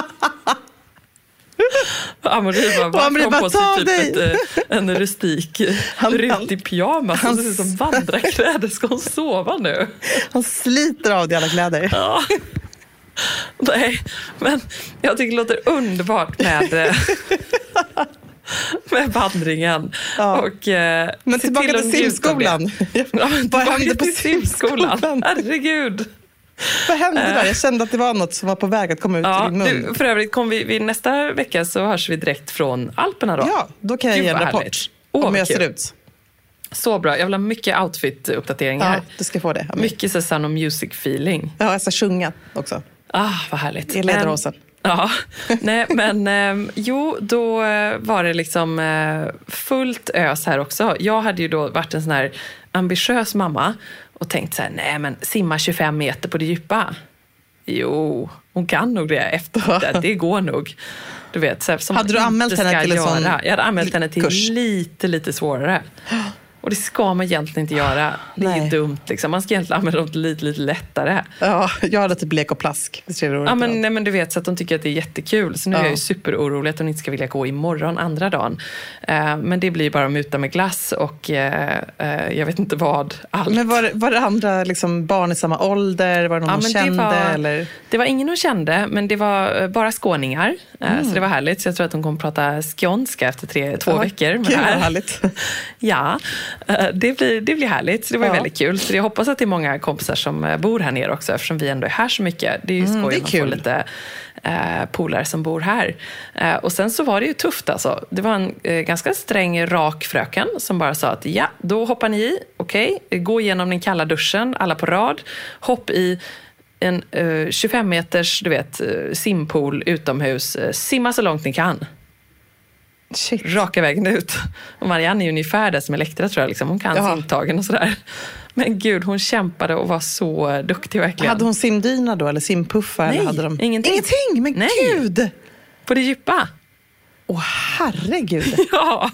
Amori bara på sig typ en rustik rutig pyjamas. Han ser ut som vandrakläder. Ska hon sova nu? Han sliter av det alla kläder. Ja. Nej, men jag tycker det låter underbart med vandringen. Ja. Och, men tillbaka till simskolan. Vad hände på simskolan? Herregud. Vad hände där? Jag kände att det var något som var på väg att komma ut ur min mun. För övrigt kom vi nästa vecka så hörs vi direkt från Alperna då. Ja, då kan jag ge en rapport om jag ser ut. Så bra. Jag vill ha mycket outfit-uppdateringar. Ja, du ska få det. Mycket så Sound of Music-feeling. Ja, jag ska sjunga också. Vad härligt. I lederhosen. Ja, nej men då var det liksom fullt ös här också. Jag hade ju då varit en sån här ambitiös mamma och tänkt så här, nej men simma 25 meter på det djupa. Jo, hon kan nog det efter det går nog. Du vet, så här, som hade du anmält henne till en sån? Jag hade anmält henne till kurs. lite svårare. Och det ska man egentligen inte göra. Det är dumt liksom. Man ska egentligen använda dem lite lättare. Ja, jag hade typ lek och plask. Ja, men du vet så att de tycker att det är jättekul. Så nu är jag ju superorolig att de inte ska vilja gå imorgon andra dagen. Men det blir bara muta med glass och jag vet inte vad. Allt. Men var det andra liksom, barn i samma ålder? Var det någon hon kände? Eller? Det var ingen hon kände, men det var bara skåningar. Så det var härligt. Så jag tror att de kommer prata skånska efter 2 veckor. Med Gud, det här. vad härligt. Ja, det blir härligt. Så det var väldigt kul. Så jag hoppas att det är många kompisar som bor här nere också, eftersom vi ändå är här så mycket. Det är ju skoj att få lite polare som bor här. Och sen så var det ju tufft alltså. Det var en ganska sträng, rak fröken som bara sa att ja, då hoppar ni i. Okej, gå igenom den kalla duschen, alla på rad. Hopp i en 25 meters, du vet, simpool utomhus. Simma så långt ni kan. Shit. Raka vägen ut. Och Marianne är ju ungefär där som Elektra, tror jag. Liksom. Hon kan simtagen och sådär. Men gud, hon kämpade och var så duktig verkligen. Hade hon simdyna då? Eller simpuffar? Nej, eller hade de... ingenting. Men gud! På det djupa. Herregud. Ja.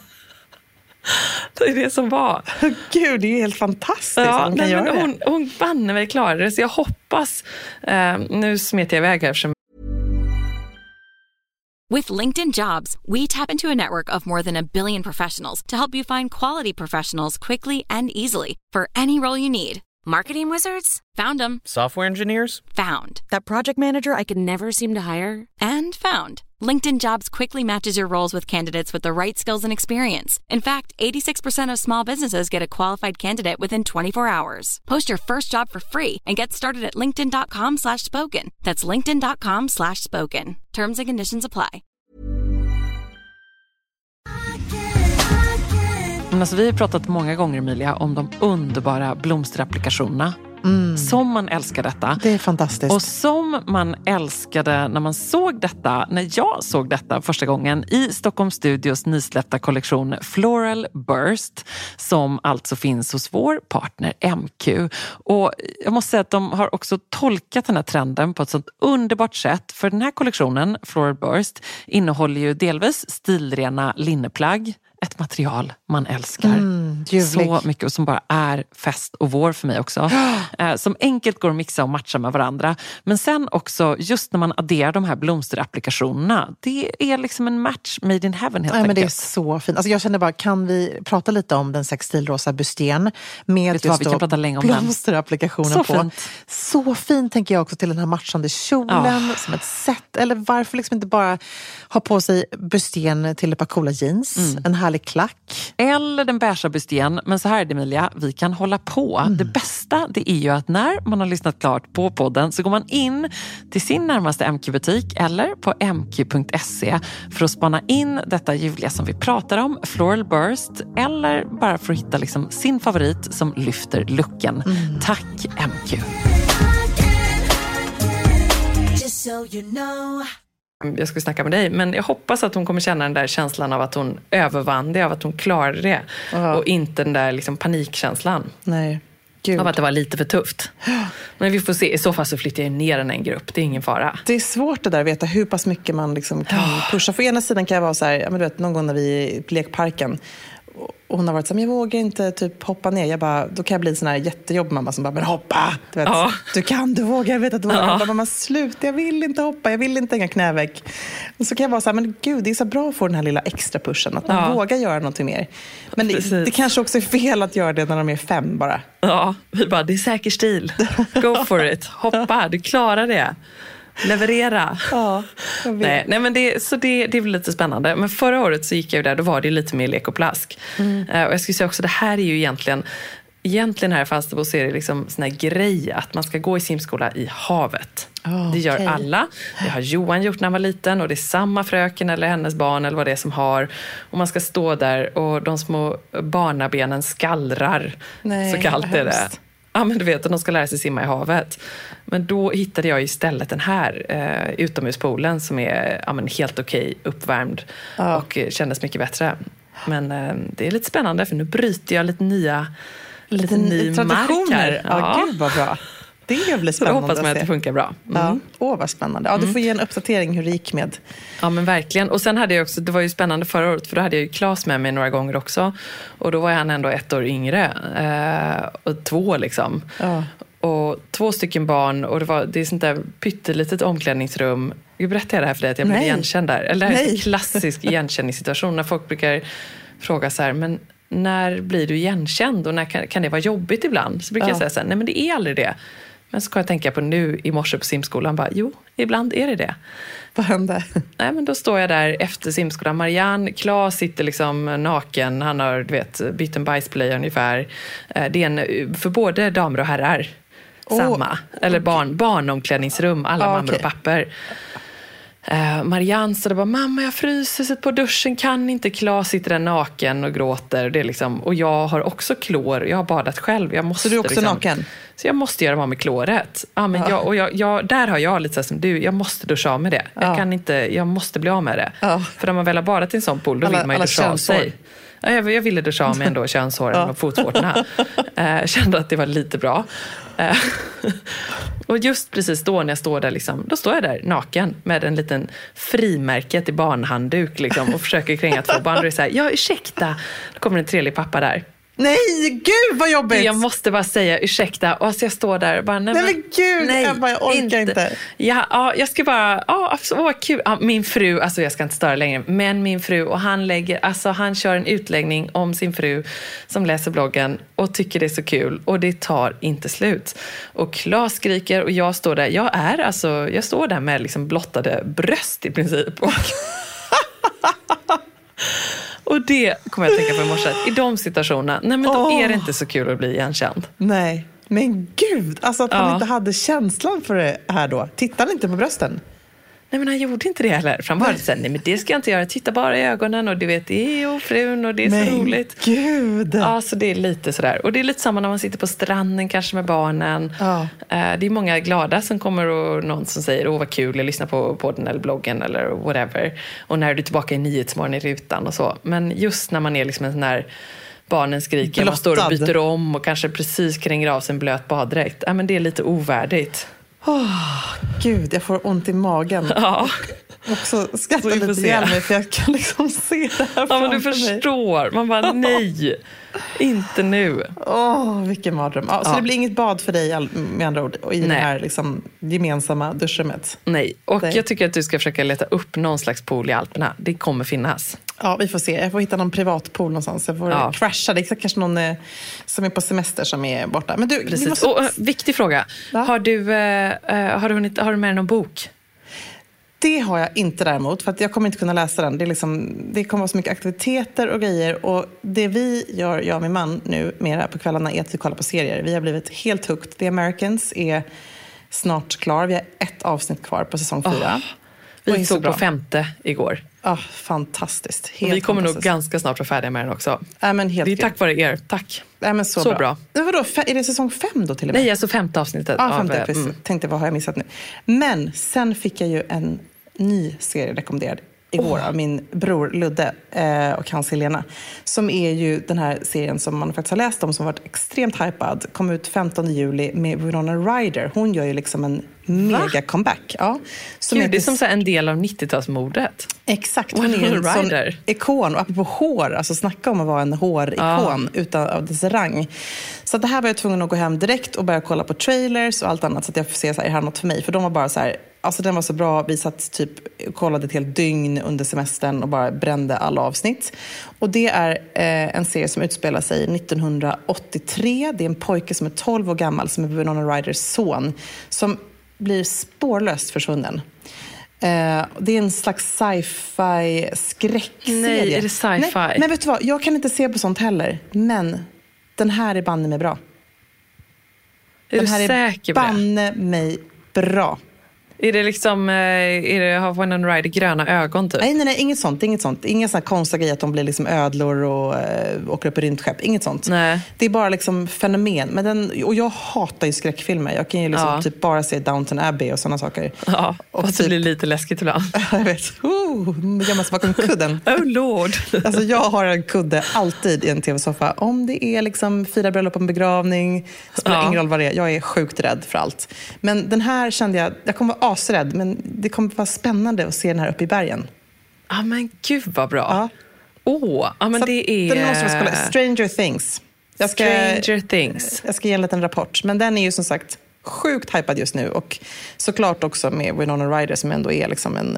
Det är det som var. Gud, det är ju helt fantastiskt att hon kan göra det. Hon banne mig klarade det. Så jag hoppas... nu smet jag iväg här. With LinkedIn Jobs, we tap into a network of more than 1 billion professionals to help you find quality professionals quickly and easily for any role you need. Marketing wizards? Found them. Software engineers? Found. That project manager I could never seem to hire? And found. LinkedIn Jobs quickly matches your roles with candidates with the right skills and experience. In fact, 86% of small businesses get a qualified candidate within 24 hours. Post your first job for free and get started at linkedin.com/spoken. That's linkedin.com/spoken. Terms and conditions apply. Men alltså, vi har pratat många gånger, Emilia, om de underbara blomsterapplikationerna. Som man älskar detta. Det är fantastiskt. Och som man älskade när man såg detta, när jag såg detta första gången i Stockholm Studios nysläppta kollektion Floral Burst, som alltså finns hos vår partner MQ. Och jag måste säga att de har också tolkat den här trenden på ett sånt underbart sätt. För den här kollektionen, Floral Burst, innehåller ju delvis stilrena linneplagg. Ett material man älskar så mycket och som bara är fest och vår för mig också. Som enkelt går att mixa och matcha med varandra. Men sen också, just när man adderar de här blomsterapplikationerna, det är liksom en match made in heaven helt enkelt. Men det är så fint. Alltså jag känner bara, kan vi prata lite om den sextilrosa busten med vet just vi kan prata länge om blomsterapplikationen så på. fint. Så fint tänker jag också till den här matchande kjolen som ett set. Eller varför liksom inte bara ha på sig busten till ett par coola jeans, en härlig klack. Eller den beiga busten. Men så här är det, Emilia, vi kan hålla på. Det bästa, det är ju att när man har lyssnat klart på podden så går man in till sin närmaste MQ-butik eller på mq.se för att spana in detta ljuvliga som vi pratar om, Floral Burst, eller bara för att hitta liksom sin favorit som lyfter looken. Tack MQ! Jag ska snacka med dig, men jag hoppas att hon kommer känna den där känslan av att hon övervann det, av att hon klarade det och inte den där liksom panikkänslan. Nej. Av att det var lite för tufft. Men vi får se. I så fall så flyttar jag ner en grupp. Det är ingen fara. Det är svårt det där att veta hur pass mycket man liksom kan pusha. För ena sidan kan jag vara så här, men du vet, någon gång när vi är på lekparken och hon har varit så här, jag vågar inte typ hoppa ner. Då kan jag bli en sån här jättejobb mamma som bara, men hoppa! Du vet, du vågar, jag vet att du vågar. Bara, mamma, sluta, jag vill inte hoppa, jag vill inte hänga knäveck. Och så kan jag vara så här, men gud, det är så bra att få den här lilla extra pushen. Att man vågar göra någonting mer. Men det kanske också är fel att göra det när de är 5 bara. Ja, vi bara, det är säker stil. Go for it. Hoppa, du klarar det. Leverera. Ja, nej men det är väl lite spännande. Men förra året så gick jag ju där, då var det lite mer lek och plask. Och jag skulle säga också, det här är ju egentligen här i Falsterbo så är det liksom sån här grej att man ska gå i simskola i havet. Det gör alla. Det har Johan gjort när han var liten och det är samma fröken eller hennes barn eller vad det är som har. Och man ska stå där och de små barnabenen skallrar. Nej, så kallt är det. Ja, men du vet att de ska lära sig simma i havet. Men då hittade jag istället den här utomhuspoolen som är helt okej, uppvärmd och kändes mycket bättre. Men det är lite spännande för nu bryter jag lite ny mark här. Ja, gud vad bra. Det blir spännande. Jag hoppas att det funkar bra. Vad spännande. Ja, du får ge en uppdatering hur det gick med. Ja, men verkligen. Och sen hade jag också, det var ju spännande förra året, för då hade jag ju Claes med mig några gånger också. Och då var han ändå 1 år yngre. Och 2 liksom. Och 2 stycken barn. Och det är sånt där pyttelitet omklädningsrum. Jag berättade det här för dig att jag blev igenkänd där. Eller det här är en klassisk igenkänningssituation. När folk brukar fråga så här, men när blir du igenkänd? Och när kan det vara jobbigt ibland? Så brukar jag säga så här, nej men det är aldrig det. Men så kan jag tänka på nu i morse på simskolan. Bara, jo, ibland är det. Vad hände? Nej, men då står jag där efter simskolan. Marianne, Claes sitter liksom naken. Han har, du vet, bytt en bajsblöja ungefär. Det är för både damer och herrar. Samma. Eller barnomklädningsrum. Alla mammor och papper. Marianne så det bara, mamma jag fryser, sitter på duschen, kan inte. Claes sitter där naken och gråter. Det är liksom, och jag har också klor, jag har badat själv. Jag måste, så du är också naken? Så jag måste göra av med kloret. Ja, men där har jag lite så som du, jag måste duscha av med det. Jag måste bli av med det. För när man väl har badat i en sån pool, då vill man ju duscha av sig. Ja, jag ville duscha av mig ändå könshåren och fotvårtorna. Kände att det var lite bra. Och just precis då när jag står där liksom, då står jag där naken med en liten frimärke till barnhandduk liksom, och försöker kränga 2 barn och det är så här, ja ursäkta, då kommer en trevlig pappa där. Nej, gud vad jobbigt! Jag måste bara säga ursäkta. Och så jag står där och bara, nej men gud, jag orkar inte. Ja, jag ska bara, vad kul. Ja, min fru, alltså jag ska inte störa längre, men min fru, och han kör en utläggning om sin fru som läser bloggen och tycker det är så kul. Och det tar inte slut. Och Claes skriker och jag står där. Jag står där med liksom blottade bröst i princip. Och det kommer jag att tänka på i morse. I de situationerna, nej men då är det inte så kul att bli igenkänd. Nej, men gud. Alltså att han inte hade känslan för det här då. Tittar han inte på brösten? Nej men han gjorde inte det heller. För han bara sa, nej men det ska jag inte göra. Titta bara i ögonen och du vet, det är frun och det är så roligt. Gud. Ja, så det är lite sådär. Och det är lite samma när man sitter på stranden kanske med barnen. Det är många glada som kommer och någon som säger, vad kul, jag lyssnar på podden eller bloggen eller whatever. Och när du är tillbaka i Nyhetsmorgon i rutan och så. Men just när man är liksom en sån här, barnen skriker, man står och byter om och kanske precis kränger av sig en blöt baddräkt. Men det är lite ovärdigt. Gud, jag får ont i magen. Och så skrattar lite ihjäl mig för jag kan liksom se det här framför mig. Men du förstår. Man bara, nej, inte nu. Vilken mardröm. Så det blir inget bad för dig med andra ord i det här liksom gemensamma duschrummet? Nej, och jag tycker att du ska försöka leta upp någon slags pool i Alperna. Det kommer finnas. Ja, vi får se. Jag får hitta någon privat pool någonstans. Jag får crasha. Det är kanske någon som är på semester som är borta. Men du, precis. Viktig fråga. Har du med någon bok? Det har jag inte däremot, för att jag kommer inte kunna läsa den. Det kommer vara så mycket aktiviteter och grejer. Och det vi gör, jag och min man nu mera på kvällarna, är att vi kollar på serier. Vi har blivit helt hooked. The Americans är snart klar. Vi har 1 avsnitt kvar på säsong 4. Vi såg på 5:e igår. Fantastiskt. Helt vi kommer nog ganska snart vara färdiga med den också. Men helt det är tack vare er. Tack. Men så bra. Men vadå, är det säsong 5 då till och med? Nej, alltså 5:e avsnittet. Tänkte, vad har jag missat nu? Men sen fick jag ju en ny serie rekommenderad igår av min bror Ludde och hans Helena. Som är ju den här serien som man faktiskt har läst om, som har varit extremt hypad. Kom ut 15 juli med Winona Ryder. Hon gör ju liksom en mega comeback. Ja, det är som så en del av 90-talsmodet. Exakt, hon är en sån ikon. Och apropå hår, alltså snacka om att vara en hårikon utan av dess rang. Så det här var jag tvungen att gå hem direkt och börja kolla på trailers och allt annat, så att jag får se så här, är det här något för mig? För de var bara så här, alltså den var så bra. Vi satt typ kollade ett helt dygn under semestern och bara brände alla avsnitt. Och det är en serie som utspelar sig 1983. Det är en pojke som är 12 år gammal, som är Winona Ryders son, som blir spårlöst försvunnen. Det är en slags sci-fi skräckserie. Nej, är det sci-fi? Nej, men vet du vad, jag kan inte se på sånt heller. Men den här är banne mig bra. Den här är banne mig bra. Är det liksom, har Winona Ryder gröna ögon typ? Nej, inget sånt. Inga sådana konstiga grejer att de blir liksom ödlor och åker upp i rymdskepp. Inget sånt. Nej. Det är bara liksom fenomen. Men och jag hatar ju skräckfilmer. Jag kan ju liksom typ bara se Downton Abbey och sådana saker. Ja, och typ, det blir lite läskigt ibland. Jag vet. Gammal som bakom kudden. Oh lord. Alltså jag har en kudde alltid i en tv-soffa. Om det är liksom 4 bröllop på en begravning, spelar ingen roll vad det är. Jag är sjukt rädd för allt. Men den här kände jag kommer vara asrädd, men det kommer vara spännande att se den här uppe i bergen. Ja, men gud vad bra. Men det är... Den måste vi kolla. Stranger Things. Stranger Things. Jag ska ge en liten rapport. Men den är ju som sagt sjukt hypad just nu. Och såklart också med Winona Ryder som ändå är liksom en...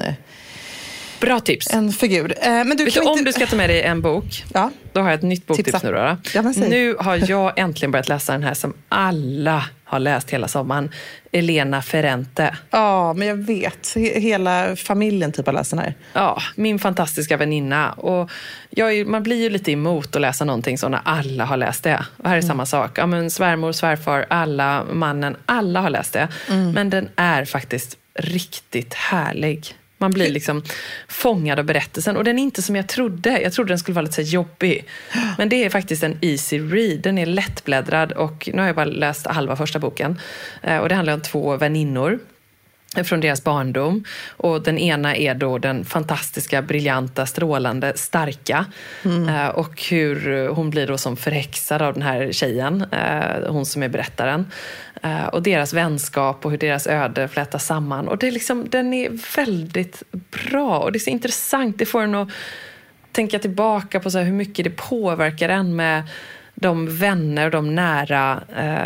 Bra tips. En figur. Men du, om du ska ta med dig en bok, då har jag ett nytt boktips nu då. Nu har jag äntligen börjat läsa den här som alla har läst hela sommaren. Elena Ferrante. Ja, men jag vet. Hela familjen typ har läst den här. Ja, min fantastiska väninna. Och man blir ju lite emot att läsa någonting så när alla har läst det. Och här är samma sak. Ja, men svärmor, svärfar, alla, mannen, alla har läst det. Men den är faktiskt riktigt härlig. Man blir liksom fångad av berättelsen. Och den är inte som jag trodde. Jag trodde den skulle vara lite så jobbig. Men det är faktiskt en easy read. Den är lättbläddrad. Och nu har jag bara läst halva första boken. Och det handlar om 2 väninnor från deras barndom. Och den ena är då den fantastiska, briljanta, strålande, starka. Och hur hon blir då som förhäxad av den här tjejen. Hon som är berättaren. Och deras vänskap och hur deras öde flätas samman. Och det är liksom, den är väldigt bra. Och det är så intressant. Det får en att tänka tillbaka på så här hur mycket det påverkar en med de vänner och de nära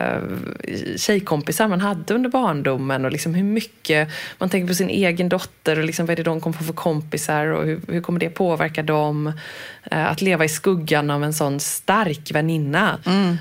tjejkompisar man hade under barndomen och liksom hur mycket man tänker på sin egen dotter och liksom vad är det de kommer få för kompisar och hur kommer det påverka dem att leva i skuggan av en sån stark väninna.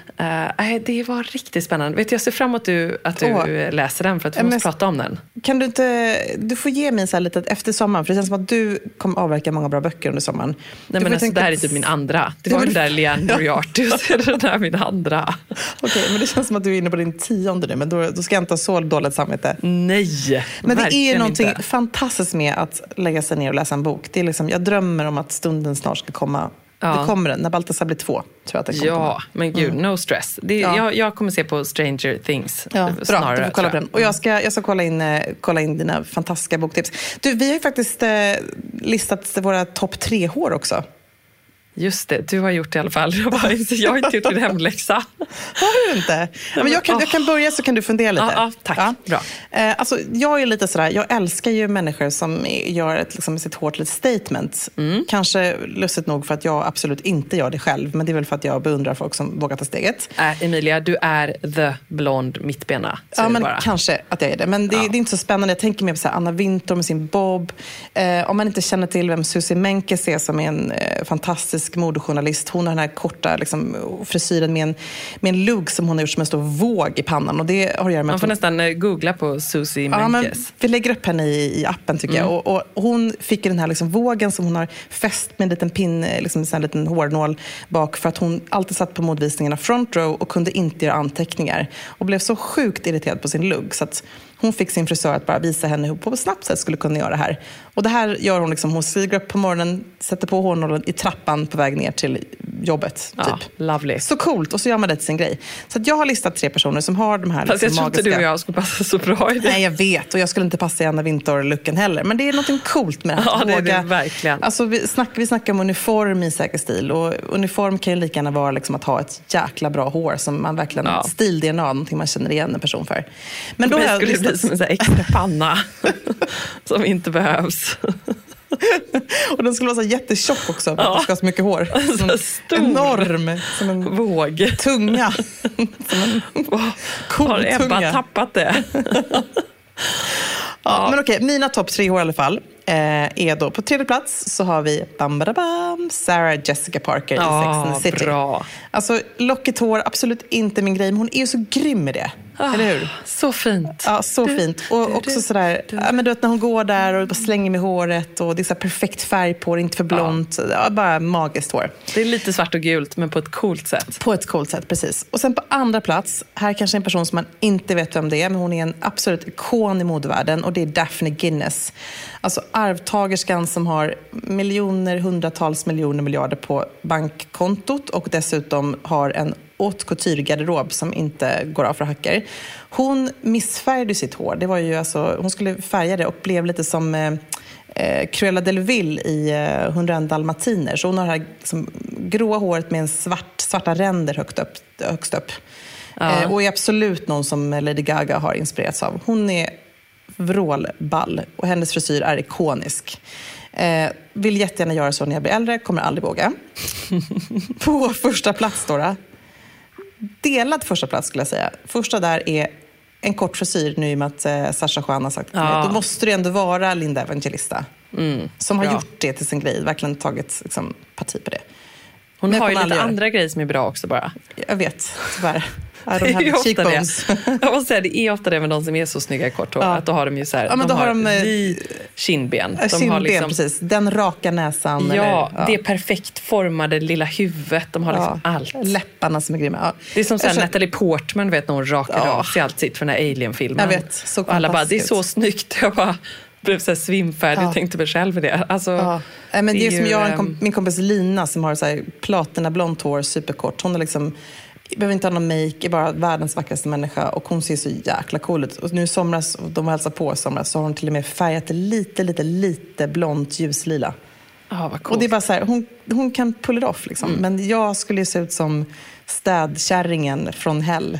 Det var riktigt spännande. Vet du, jag ser fram emot att du läser den för att vi måste prata om den. Kan du inte, du får ge mig så här lite efter sommaren, för det känns som att du kommer avverka många bra böcker under sommaren. Nej, men alltså, det här är typ min andra. Det var den där Leanne Moriarty och så den här min andra. Okej, men det känns som att du är inne på din 10:e nu, men då ska jag inte ha så dåligt samvete. Nej, men det är någonting fantastiskt med att lägga sig ner och läsa en bok. Det är liksom, jag drömmer om att stunden snart ska komma. Det kommer den, när Baltasar blir 2 tror jag att det kommer. Ja, men gud, no stress. Jag kommer se på Stranger Things snarare. Du får kolla på den. Och jag ska kolla in dina fantastiska boktips. Du, vi har ju faktiskt listat våra topp 3 hår också. Just det, du har gjort det i alla fall. Jag har inte gjort din hemläxa. Har du inte? Men jag kan börja så kan du fundera lite. Ja, tack. Ja. Bra. Alltså, jag är lite sådär, jag älskar ju människor som gör sitt hårt lite statement. Kanske lustigt nog för att jag absolut inte gör det själv. Men det är väl för att jag beundrar folk som vågar ta steget. Emilia, du är the blond mittbena. Ja, men kanske att jag är det. Men det är inte så spännande. Jag tänker mer på Anna Wintour med sin bob. Om man inte känner till vem Susie Menkes är, som är en fantastisk modejournalist. Hon har den här korta frisyren med en lugg som hon har gjort som en stor våg i pannan. Och det har att göra med man får nästan googla på Susie Menkes. Vi lägger upp henne i appen tycker jag. Och hon fick den här vågen som hon har fäst med en liten pinne, en liten hårnål bak, för att hon alltid satt på modvisningarna front row och kunde inte göra anteckningar. Och blev så sjukt irriterad på sin lugg. Så att Hon fick sin frisör att bara visa henne hur på snabbt sätt skulle kunna göra det här. Och det här gör hon liksom, hon stiger upp på morgonen, sätter på hårnålen i trappan på väg ner till jobbet. Typ. Ja, lovely. Så coolt, och så gör man det till sin grej. Så att jag har listat 3 personer som har de här fast liksom, jag tror inte du och jag skulle passa så bra i det. Nej, jag vet, och jag skulle inte passa i Anna Wintour-looken heller. Men det är något coolt med det här. Ja, det är våga, det verkligen. Alltså, vi snackar om uniform i säker stil. Och uniform kan ju lika gärna vara liksom att ha ett jäkla bra hår som man verkligen, stil-DNA, någonting man känner igen en person för. Men då det skulle bli som en sån här extra panna som inte behövs. Och den skulle vara så jättetjock också, för att det ska ha så mycket hår. Så stor. Enorm, som en våg. Tunga. Som en Har Ebba tunga. tappat det? Ja, men okej, mina topp 3 hår i alla fall är då på 3:e plats så har vi Sarah Jessica Parker i Sex and the City. Bra. Alltså lockigt hår, absolut inte min grej, men hon är ju så grym med det. Eller hur? Så fint. Ja, så fint. Och också sådär, men du vet, när hon går där och bara slänger med håret och det är så perfekt färg på det, inte för blont. Ja, bara magiskt hår. Det är lite svart och gult, men på ett coolt sätt. På ett coolt sätt, precis. Och sen på andra plats, här kanske en person som man inte vet vem det är, men hon är en absolut ikon i modevärlden, och det är Daphne Guinness. Alltså arvtagerskan som har miljoner, hundratals miljoner, miljarder på bankkontot och dessutom har en haute couture-garderob som inte går av för hackor. Hon missfärgade sitt hår. Det var ju alltså, hon skulle färga det och blev lite som Cruella de Vil i 101 dalmatiner. Så hon har det här liksom, gråa håret med en svarta ränder högst upp. Och är absolut någon som Lady Gaga har inspirerats av. Hon är vrålball och hennes frisyr är ikonisk. Vill jättegärna göra så när jag blir äldre, kommer aldrig våga. På första plats då. Delad första plats skulle jag säga. Första där är en kort frisyr nu i och med att Sasha Juan har sagt då måste det ändå vara Linda Evangelista. Som har gjort det till sin grej, verkligen tagit liksom, parti på det. Hon har ju lite andra grejer som är bra också bara. Jag vet, tyvärr. Det är ofta det. Jag måste säga, det är ofta det med de som är så snygga i kort hår. Att då har de ju så här, men de har kindben. Kindben, har liksom, precis. Den raka näsan. Det perfekt formade lilla huvudet. De har liksom allt. Läpparna som är grymma. Ja. Det är som så här, Natalie Portman, vet, när hon rakade av sig allt sitt för den här Alien-filmen. Jag vet, så och alla bara, det är så snyggt. Jag bara blev så här svimfärdig och tänkte mig själv i det. Alltså, men det är som jag min kompis Lina som har så här platina blont hår, superkort. Hon är liksom, behöver inte ha någon make, är bara världens vackraste människa och hon ser så jäkla cool ut. Och nu i somras, och de har hälsat på i somras, så har hon till och med färgat lite blont ljuslila. vad coolt. Och det är bara så här, hon kan pull it off liksom. Men jag skulle ju se ut som städkärringen från Hell.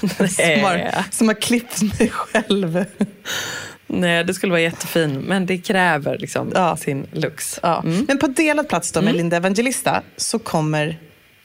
som har klippt mig själv. Nej, det skulle vara jättefin, men det kräver liksom sin looks. Men på delad plats då med Linda Evangelista så kommer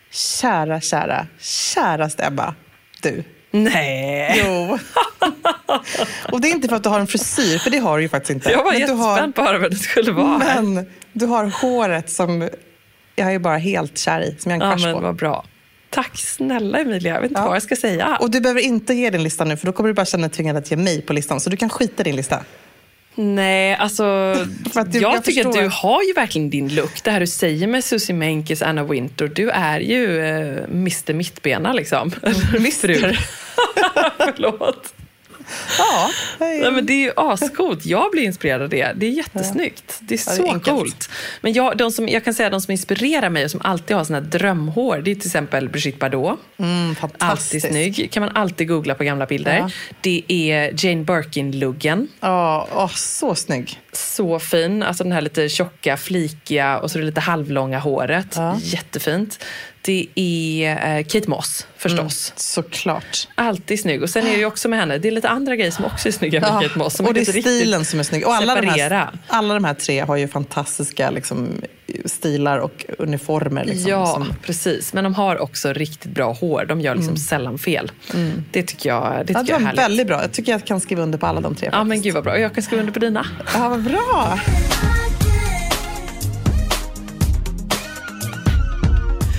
käraste Ebba, du. Nej. Jo. Och det är inte för att du har en frisyr, för det har du ju faktiskt inte. Jag var jättespänd på vad det skulle vara. Men du har håret som jag är ju bara helt kär i, som jag har en crush på. Vad bra. Tack snälla Emilia, jag vet inte vad jag ska säga. Och du behöver inte ge din lista nu, för då kommer du bara känna tvingad att ge mig på listan. Så du kan skita din lista. Nej, alltså jag tycker att du har ju verkligen din look. Det här du säger med Susie Menkes, Anna Wintour. Du är ju Mr. Mittbena liksom. Mr. Förlåt. Ja. Nej, men det är ju ascoolt. Jag blir inspirerad av det. Det är jättesnyggt. Det är så coolt. Men jag kan säga de som inspirerar mig och som alltid har såna här drömhår, det är till exempel Brigitte Bardot. Alltid snygg. Kan man alltid googla på gamla bilder. Ja. Det är Jane Birkin-luggen. Så snygg. Så fin. Alltså den här lite tjocka, flikiga och så det lite halvlånga håret. Jättefint. Det är Kate Moss, förstås. Såklart. Alltid snygg. Och sen är det ju också med henne, det är lite andra grejer som också är snygga med Kate Moss. Som och det är stilen som är snygg. Och alla de här 3 har ju fantastiska liksom, stilar och uniformer. Liksom, precis. Men de har också riktigt bra hår. De gör liksom sällan fel. Det tycker jag, det är härligt. Väldigt bra. Jag tycker jag kan skriva under på alla de 3. Ja, men gud vad bra. Och jag kan skriva under på dina. Ja, vad bra.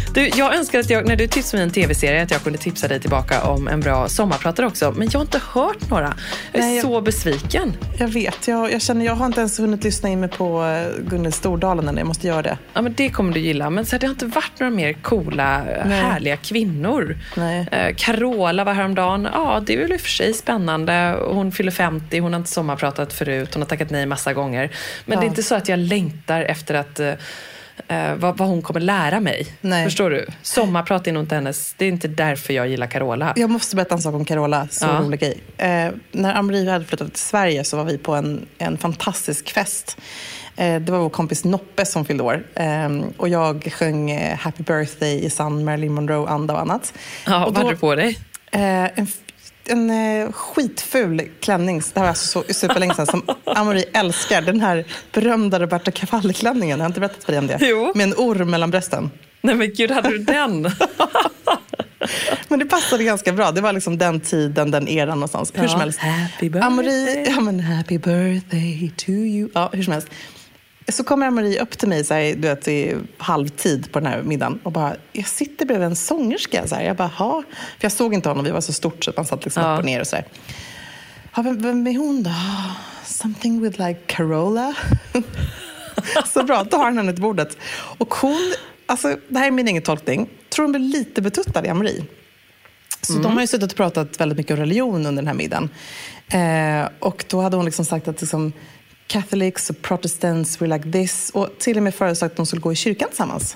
Du, jag önskar att när du tipsade mig en tv-serie att jag kunde tipsa dig tillbaka om en bra sommarpratare också. Men jag har inte hört några. Jag är så besviken. Jag vet. Jag känner jag har inte ens hunnit lyssna in mig på Gunnel Stordalen än. Jag måste göra det. Ja, men det kommer du gilla. Men så det har inte varit några mer coola, härliga kvinnor. Nej. Carola var häromdagen. Ja, det är väl i och för sig spännande. Hon fyller 50. Hon har inte sommarpratat förut. Hon har tackat nej massa gånger. Men det är inte så att jag längtar efter att... vad hon kommer lära mig. Nej. Förstår du? Sommarprat är nog inte hennes. Det är inte därför jag gillar Carola. Jag måste berätta en sak om Carola. Så rolig grej. När Ann-Marie hade flyttat till Sverige så var vi på en fantastisk fest. Det var vår kompis Noppe som fyllde år. Och jag sjöng Happy Birthday i sann Marilyn Monroe-anda och annat. Ja, och vad hade du på dig? En skitful klänning. Det här var alltså så superlänge sedan som Ann-Marie älskar. Den här berömda Roberta Cavalli-klänningen. Jag har inte berättat för dig om det. Jo. Med en orm mellan brösten. Nej men gud, hade du den? Men det passade ganska bra. Det var liksom den tiden, den eran någonstans. Hur som helst. Happy birthday. Ann-Marie, happy birthday to you. Ja, hur som helst. Så kommer Ann-Marie upp till mig så här, du vet, i halvtid på den här middagen och bara, jag sitter bredvid en sångerska. Så här. Jag bara, ha. För jag såg inte honom, vi var så stort så att man satt liksom upp och ner och så här. Ja, vem är hon då? Something with like Carola. Så bra, då har han henne till bordet. Och hon, alltså det här är min egen tolkning, tror hon blir lite betuttad i Ann-Marie. Så de har ju suttit och pratat väldigt mycket om religion under den här middagen. Och då hade hon liksom sagt att liksom, Catholics och Protestants were like this. Och till och med föreslagit att de skulle gå i kyrkan tillsammans.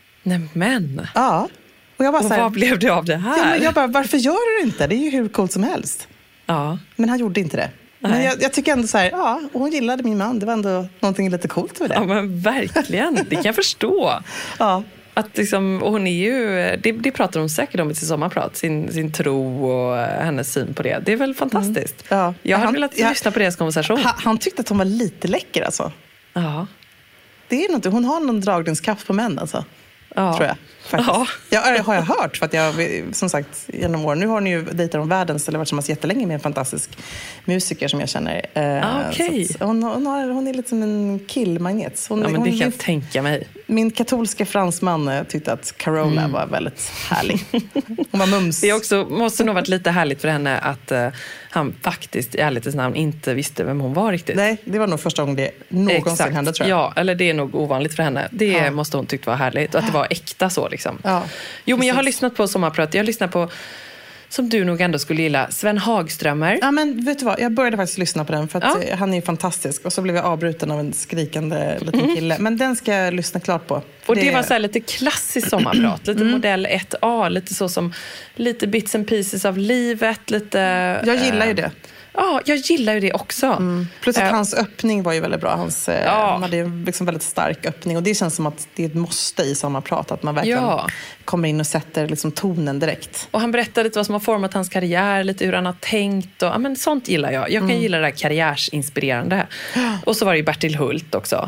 Nämen. Ja. Och jag bara och så här, vad blev det av det här? Ja, men jag bara, varför gör du inte? Det är ju hur coolt som helst. Ja. Men han gjorde inte det. Men jag tycker ändå så här, ja, och hon gillade min man. Det var ändå någonting lite coolt med det. Ja, men verkligen. Det kan jag förstå. Ja. Att liksom, och hon är ju, det pratar hon säkert om i sitt sommarprat, sin tro och hennes syn på det. Det är väl fantastiskt. Ja. Jag hade velat lyssna på deras konversation. Han tyckte att hon var lite läcker alltså. Ja. Det är något, hon har någon dragningskraft på män alltså. Ja. Tror jag. Faktiskt. Ja. Jag har jag hört för att jag, som sagt, genom år. Nu har ni ju dejtat om världens, eller varit som jättelänge med en fantastisk musiker som jag känner. Okej. Hon är lite som en killmagnet. Men det kan jag tänka mig. Min katolska fransman tyckte att Carola var väldigt härlig. Hon var mums. Det också, måste nog varit lite härligt för henne att han faktiskt i ärlighetens namn inte visste vem hon var riktigt. Nej, det var nog första gången det någonsin hände, tror jag. Ja, eller det är nog ovanligt för henne. Det måste hon tyckt var härligt. Och att det var äkta så liksom. Ja, jo, men jag har lyssnat på sommarprat. Jag har lyssnat på, som du nog ändå skulle gilla, Sven Hagströmer. Ja, men vet du vad? Jag började faktiskt lyssna på den för att han är ju fantastisk. Och så blev jag avbruten av en skrikande liten kille. Men den ska jag lyssna klart på. Och det var så här lite klassiskt sommarprat. Lite modell 1A. Lite så som lite bits and pieces av livet. Lite, jag gillar ju det. Ja, jag gillar ju det också. Plus att hans öppning var ju väldigt bra. Han hade ju liksom väldigt stark öppning. Och det känns som att det är ett måste i sommarprat. Att man verkligen kommer in och sätter liksom tonen direkt. Och han berättade lite vad som har format hans karriär. Lite hur han har tänkt. Och, men sånt gillar jag. Jag kan gilla det där karriärsinspirerande. Och så var det ju Bertil Hult också.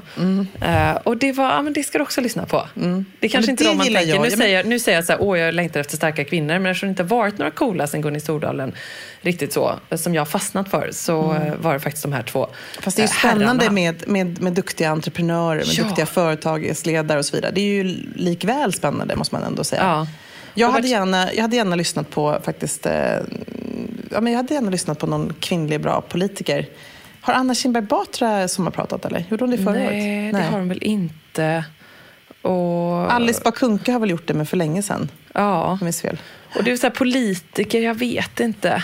Och det var, men det ska du också lyssna på. Det kanske inte är man tänker. Nu säger jag så här, jag längtar efter starka kvinnor. Men eftersom det inte har varit några coola sen Gunni Stordalen riktigt så, som jag fastnat för, så var det faktiskt de här två. Fast det är spännande med duktiga entreprenörer, med duktiga företagsledare och så vidare. Det är ju likväl spännande, måste man ändå säga. Ja. Jag hade gärna lyssnat på faktiskt, jag hade gärna lyssnat på någon kvinnlig bra politiker. Har Anna Kinberg Batra sommarpratat eller? Gjorde hon det förra året? Nej, det har hon väl inte. Och Alice Bakunke har väl gjort det, men för länge sedan. Ja. Om jag fel. Och det är så här, politiker, jag vet inte.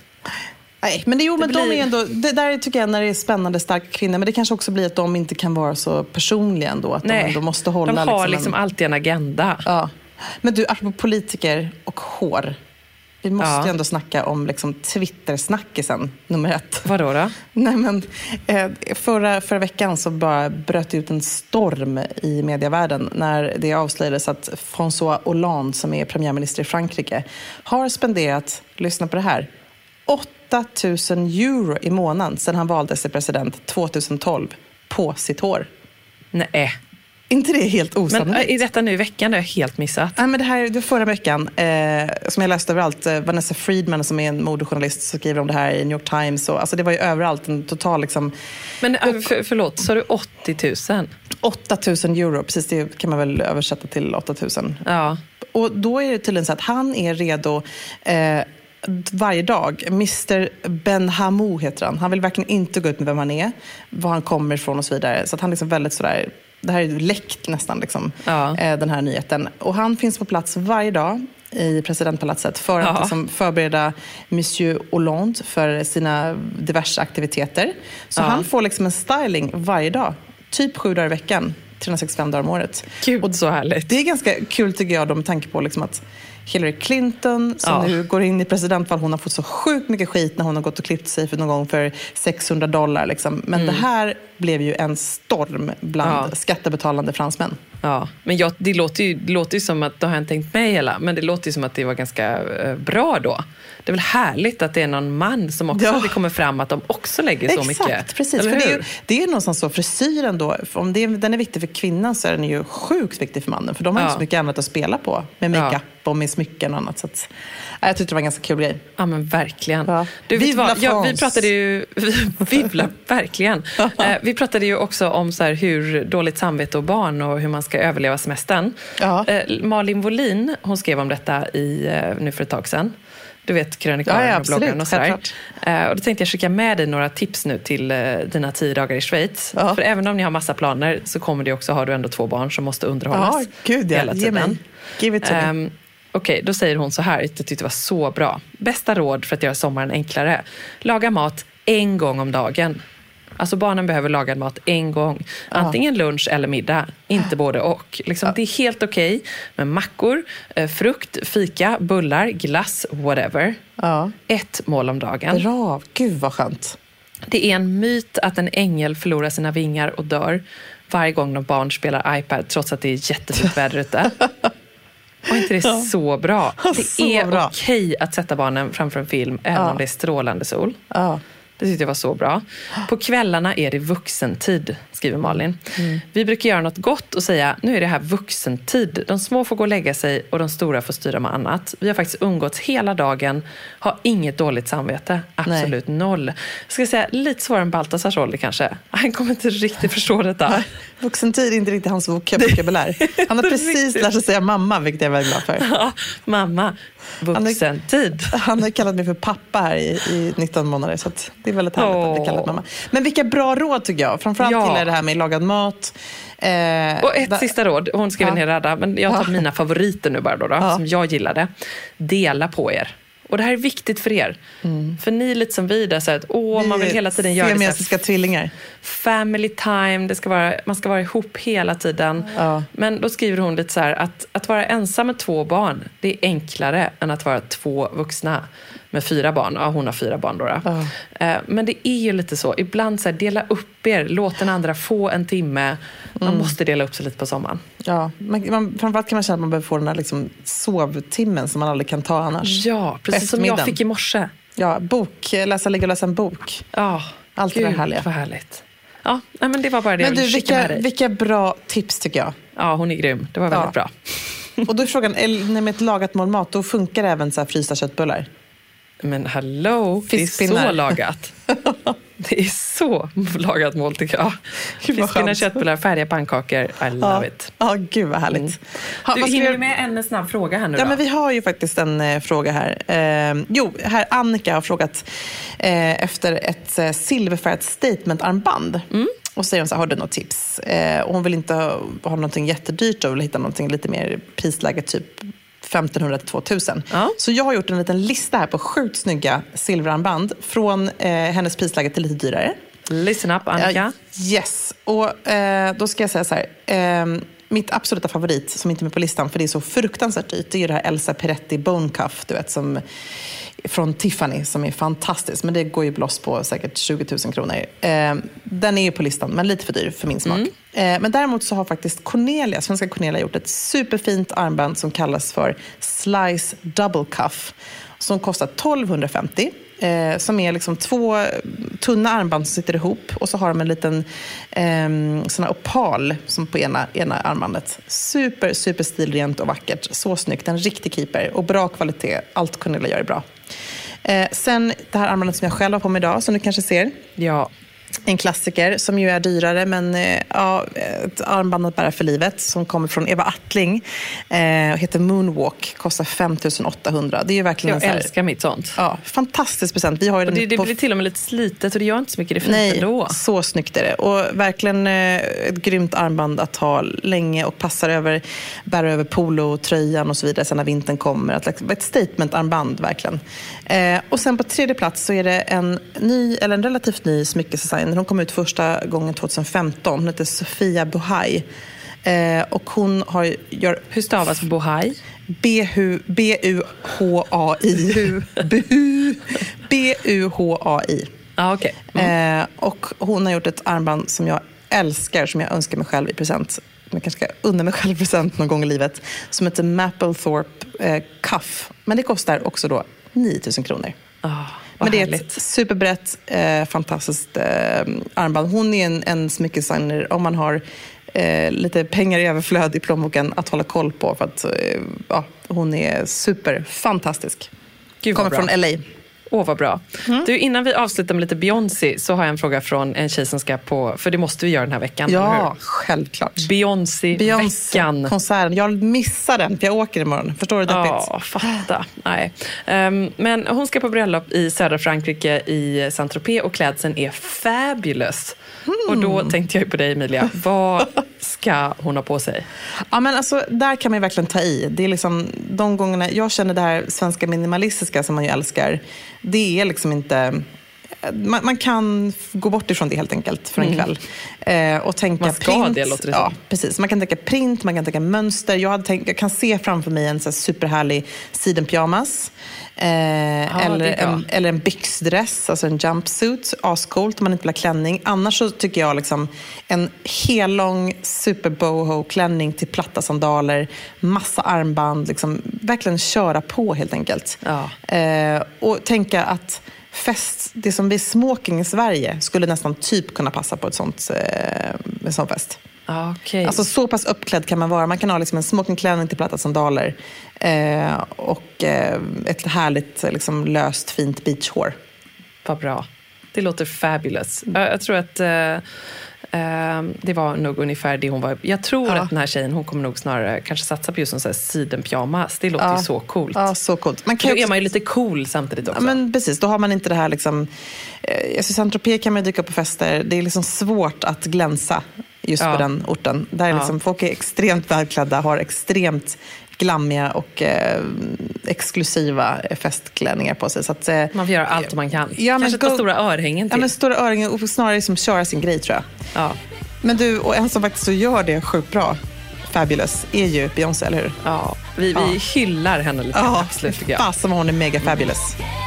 Nej, men de är ändå, det där tycker jag när det är spännande, starka kvinnor, men det kanske också blir att de inte kan vara så personliga ändå, att de ändå måste hålla. De har liksom alltid en agenda. Ja. Men du, apropå politiker och hår. Vi måste ju ändå snacka om liksom Twitter-snackisen nummer 1. Vadå då? Nej, men förra veckan så bara bröt ut en storm i medievärlden när det avslöjades att François Hollande, som är premiärminister i Frankrike, har spenderat, lyssna på det här, 8 000 euro i månaden sedan han valdes till president 2012 på sitt hår. Nej. Inte det är helt osannolikt? Men är detta nu i veckan? Det har jag helt missat. Nej, men det här det förra veckan, som jag läste överallt. Vanessa Friedman, som är en modejournalist, så skriver om det här i New York Times. Och, alltså det var ju överallt en total liksom. Men förlåt, så är det 80 000? 8 000 euro, precis, det kan man väl översätta till 8 000. Ja. Och då är det tydligen så att han är redo varje dag. Mr. Ben Hamou heter han. Han vill verkligen inte gå ut med vem han är, var han kommer ifrån och så vidare. Så att han liksom väldigt sådär, det här är läckt nästan liksom, den här nyheten. Och han finns på plats varje dag i presidentpalatset för att liksom förbereda Monsieur Hollande för sina diverse aktiviteter. Så han får liksom en styling varje dag. Typ 7 dagar i veckan, 365 dagar om året. Gud, och så härligt. Det är ganska kul tycker jag då, med tanke på liksom att Hillary Clinton som nu går in i presidentval, hon har fått så sjukt mycket skit när hon har gått och klippt sig för någon gång för $600 liksom. Men det här blev ju en storm bland skattebetalande fransmän. Ja, men det låter ju som att, då har jag inte tänkt med hela, men det låter ju som att det var ganska bra då. Det är väl härligt att det är någon man som också det kommer fram att de också lägger så mycket. Exakt, precis. För det är någonstans så, frisyren då, om den är viktig för kvinnan så är den ju sjukt viktig för mannen. För de har ju så mycket annat att spela på, med makeup och med smycken och annat. Så att, jag tyckte det var en ganska kul grej. Ja, men verkligen. Ja. Du, vet vad? Vi pratade ju... verkligen. Vi pratade ju också om så här, hur dåligt samvete och barn och hur man ska överleva semestern. Malin Wollin, hon skrev om detta nu för ett tag sedan. Du vet, krönikören och bloggaren och sådär. Och då tänkte jag skicka med dig några tips nu till dina 10 dagar i Schweiz. Ja. För även om ni har massa planer så kommer det också, har du ändå 2 barn som måste underhållas hela tiden. Give it to me. Okej, då säger hon så här, jag tyckte det var så bra. Bästa råd för att göra sommaren enklare. Laga mat 1 gång om dagen. Alltså barnen behöver lagad mat 1 gång. Antingen lunch eller middag. Inte både och. Liksom, det är helt okej med mackor, frukt, fika, bullar, glass, whatever. 1 mål om dagen. Bra, gud vad skönt. Det är en myt att en ängel förlorar sina vingar och dör varje gång de barn spelar iPad trots att det är jättefint väder ute. Och inte det är så bra. Det är okej att sätta barnen framför en film även om det är strålande sol. Det tyckte jag var så bra. På kvällarna är det vuxentid, skriver Malin. Vi brukar göra något gott och säga, nu är det här vuxentid. De små får gå och lägga sig och de stora får styra med annat. Vi har faktiskt umgåtts hela dagen. Har inget dåligt samvete. Absolut noll. Jag ska säga, lite svårare än Baltasars roll kanske. Han kommer inte riktigt förstå detta. Vuxentid är inte riktigt hans vokabulär. Han har precis lärt sig säga mamma, vilket jag är väldigt glad för. Ja, mamma. Vuxentid. Han har kallat mig för pappa här i 19 månader, så att det är väldigt härligt att bli kallad mamma. Men vilka bra råd tycker jag. Framförallt till det här med lagad mat. Och ett sista råd. Hon skrev en hel radda, men jag tar mina favoriter nu bara då, som jag gillade. Dela på er. Och det här är viktigt för er. För ni är lite som vi där, så att man vill hela tiden göra siamesiska tvillingar. Family time, man ska vara ihop hela tiden. Men då skriver hon lite så här att vara ensam med 2 barn, det är enklare än att vara 2 vuxna med 4 barn. Ja, hon har 4 barn då. Men det är ju lite så. Ibland så här, dela upp er. Låt den andra få en timme. Man måste dela upp sig lite på sommaren. Ja, framförallt kan man känna att man behöver få den här liksom sovtimmen som man aldrig kan ta annars. Ja, precis som jag fick i morse. Ja, ligga och läsa en bok. Ja, allt det där härliga. Vad härligt. Ja, men det var bara det jag ville skicka med dig. Vilka bra tips tycker jag. Ja, hon är grym. Det var väldigt bra. Och då är frågan, med ett lagat mål mat, då funkar det även så här frysta köttbullar? Men hallå, det är så lagat. Det är så lagat mål tycker jag. Fiskpinnar, köttbullar, färdiga pannkakor. I love it. Ja, gud vad härligt. Du hinner med en snabb fråga här nu då? Ja, men vi har ju faktiskt en fråga här. Här Annika har frågat efter ett silverfärgat statement-armband. Och säger hon så här, har du något tips? Och hon vill inte ha någonting jättedyrt och vill hitta någonting lite mer prisläge, typ 1500 till 2000. Så jag har gjort en liten lista här på sjukt snygga silverarmband från hennes prisläge till lite dyrare. Listen up, Annika. Yes. Och då ska jag säga så här. Mitt absoluta favorit som inte är med på listan, för det är så fruktansvärt dyrt, det är ju det här Elsa Peretti Bone Cuff, du vet, som från Tiffany, som är fantastiskt, men det går ju loss på säkert 20 000 kronor. Den är ju på listan, men lite för dyr för min smak. Men däremot så har faktiskt svenska Cornelia gjort ett superfint armband som kallas för Slice Double Cuff, som kostar 1250. Som är liksom 2 tunna armband som sitter ihop, och så har de en liten sån här opal som på ena armbandet. Super stilrent och vackert. Så snyggt, en riktig keeper och bra kvalitet. Allt Cornelia gör är bra. Sen det här armbandet som jag själv har på mig idag, som du kanske ser. Ja. En klassiker som ju är dyrare, men ett armband att bära för livet som kommer från Eva Attling och heter Moonwalk, kostar 5 800. Det är ju verkligen jag älskar mitt sånt. Ja, fantastisk present. Vi har ju det blir till och med lite slitet och det gör inte så mycket, det är fint ändå. Så snyggt är det. Och verkligen ett grymt armband att ha länge och passar bära över polotröjan och så vidare sen när vintern kommer. Ett statement-armband verkligen. Och sen på tredje plats så är det en relativt ny smyckesdesigner. Hon kom ut första gången 2015. Hon heter Sofia Buhaj. Och hon gör... Hur stavas Buhaj? B-U-H-A-I. B-U-H-A-I. Ah, okay. Och hon har gjort ett armband som jag älskar, som jag önskar mig själv i present. Jag kanske ska unna mig själv present någon gång i livet. Som heter Mapplethorpe Cuff. Men det kostar också då 9 000 kronor. Men det är ett superbrett, fantastiskt armband. Hon är en smyckedesigner om man har lite pengar i överflöd i plånboken att hålla koll på. För att hon är superfantastisk. Kommer från LA. Vad bra. Du, innan vi avslutar med lite Beyoncé så har jag en fråga från en tjej som ska på, för det måste vi göra den här veckan. Ja, självklart. Beyoncé-veckan. Konserten. Jag missar den, för jag åker imorgon. Förstår du det? Ja, fatta. Nej. Men hon ska på bröllop i södra Frankrike i Saint-Tropez och klädseln är fabulous. Och då tänkte jag på dig, Emilia. Vad ska hon ha på sig? Ja, men alltså, där kan man verkligen ta i. Det är liksom de gångerna jag känner det här svenska minimalistiska som man ju älskar. Det är liksom inte... Man kan gå bort ifrån det helt enkelt för en kväll. Och tänka man ska print. Det, låter det ja, precis. Man kan tänka print, man kan tänka mönster. Jag kan se framför mig en så här superhärlig sidenpyjamas. Eller en byxdress, alltså en jumpsuit. Ascoolt om man inte vill ha klänning. Annars så tycker jag liksom en hellång super boho-klänning till platta sandaler. Massa armband. Liksom, verkligen köra på helt enkelt. Ja. Och tänka att det som blir smoking i Sverige skulle nästan typ kunna passa på en sån fest. Okay. Alltså så pass uppklädd kan man vara. Man kan ha liksom en smokingklänning till platta sandaler och ett härligt liksom, löst fint beachhår. Vad bra. Det låter fabulous. Jag tror att det var nog ungefär det hon var. Jag tror att den här tjejen, hon kommer nog snarare kanske satsa på just en sån här sidenpyjamas. Det låter ju så coolt. Ja, så coolt. Då är man ju lite cool samtidigt också. Ja, men precis. Då har man inte det här liksom... I Saint-Tropez kan man dyka på fester. Det är liksom svårt att glänsa just på den orten. Där är liksom, folk är extremt välklädda, har extremt glammiga och exklusiva festklänningar på sig. Så att, man får göra allt man kan. Kanske ett par stora örhängen till. Ja, men stora örhängen och snarare liksom köra sin grej, tror jag. Ja. Men du, och en som faktiskt så gör det sjukt bra, fabulous, är ju Beyoncé, eller hur? Ja, vi hyllar henne lite. Absolut, tycker jag. Fast som hon är mega fabulous.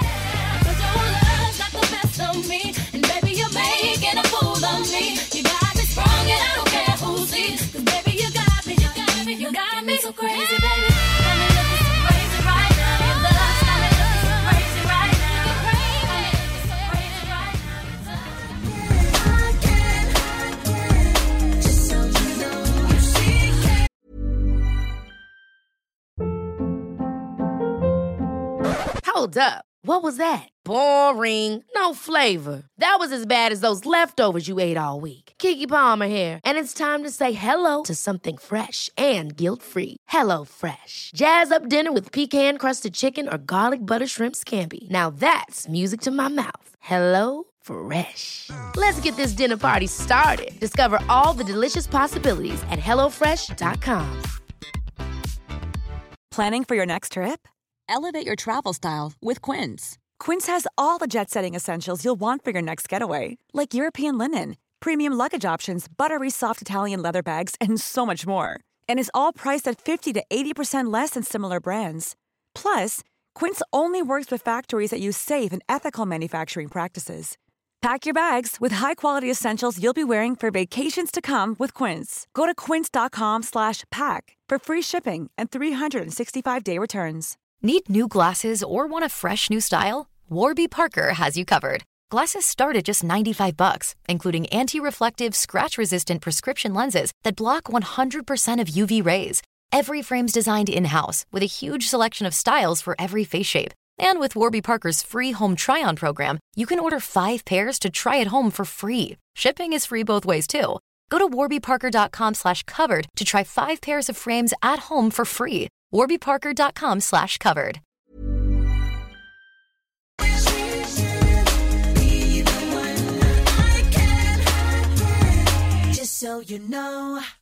Hold up. What was that? Boring. No flavor. That was as bad as those leftovers you ate all week. Keke Palmer here, and it's time to say hello to something fresh and guilt-free. Hello Fresh. Jazz up dinner with pecan-crusted chicken or garlic butter shrimp scampi. Now that's music to my mouth. Hello Fresh. Let's get this dinner party started. Discover all the delicious possibilities at hellofresh.com. Planning for your next trip? Elevate your travel style with Quince. Quince has all the jet-setting essentials you'll want for your next getaway, like European linen, premium luggage options, buttery soft Italian leather bags, and so much more. And is all priced at 50 to 80% less than similar brands. Plus, Quince only works with factories that use safe and ethical manufacturing practices. Pack your bags with high-quality essentials you'll be wearing for vacations to come with Quince. Go to quince.com/pack for free shipping and 365-day returns. Need new glasses or want a fresh new style? Warby Parker has you covered. Glasses start at just $95, including anti-reflective, scratch-resistant prescription lenses that block 100% of UV rays. Every frame's designed in-house with a huge selection of styles for every face shape. And with Warby Parker's free home try-on program, you can order 5 pairs to try at home for free. Shipping is free both ways, too. Go to warbyparker.com/covered to try 5 pairs of frames at home for free. warbyparker.com/covered. Just so you know.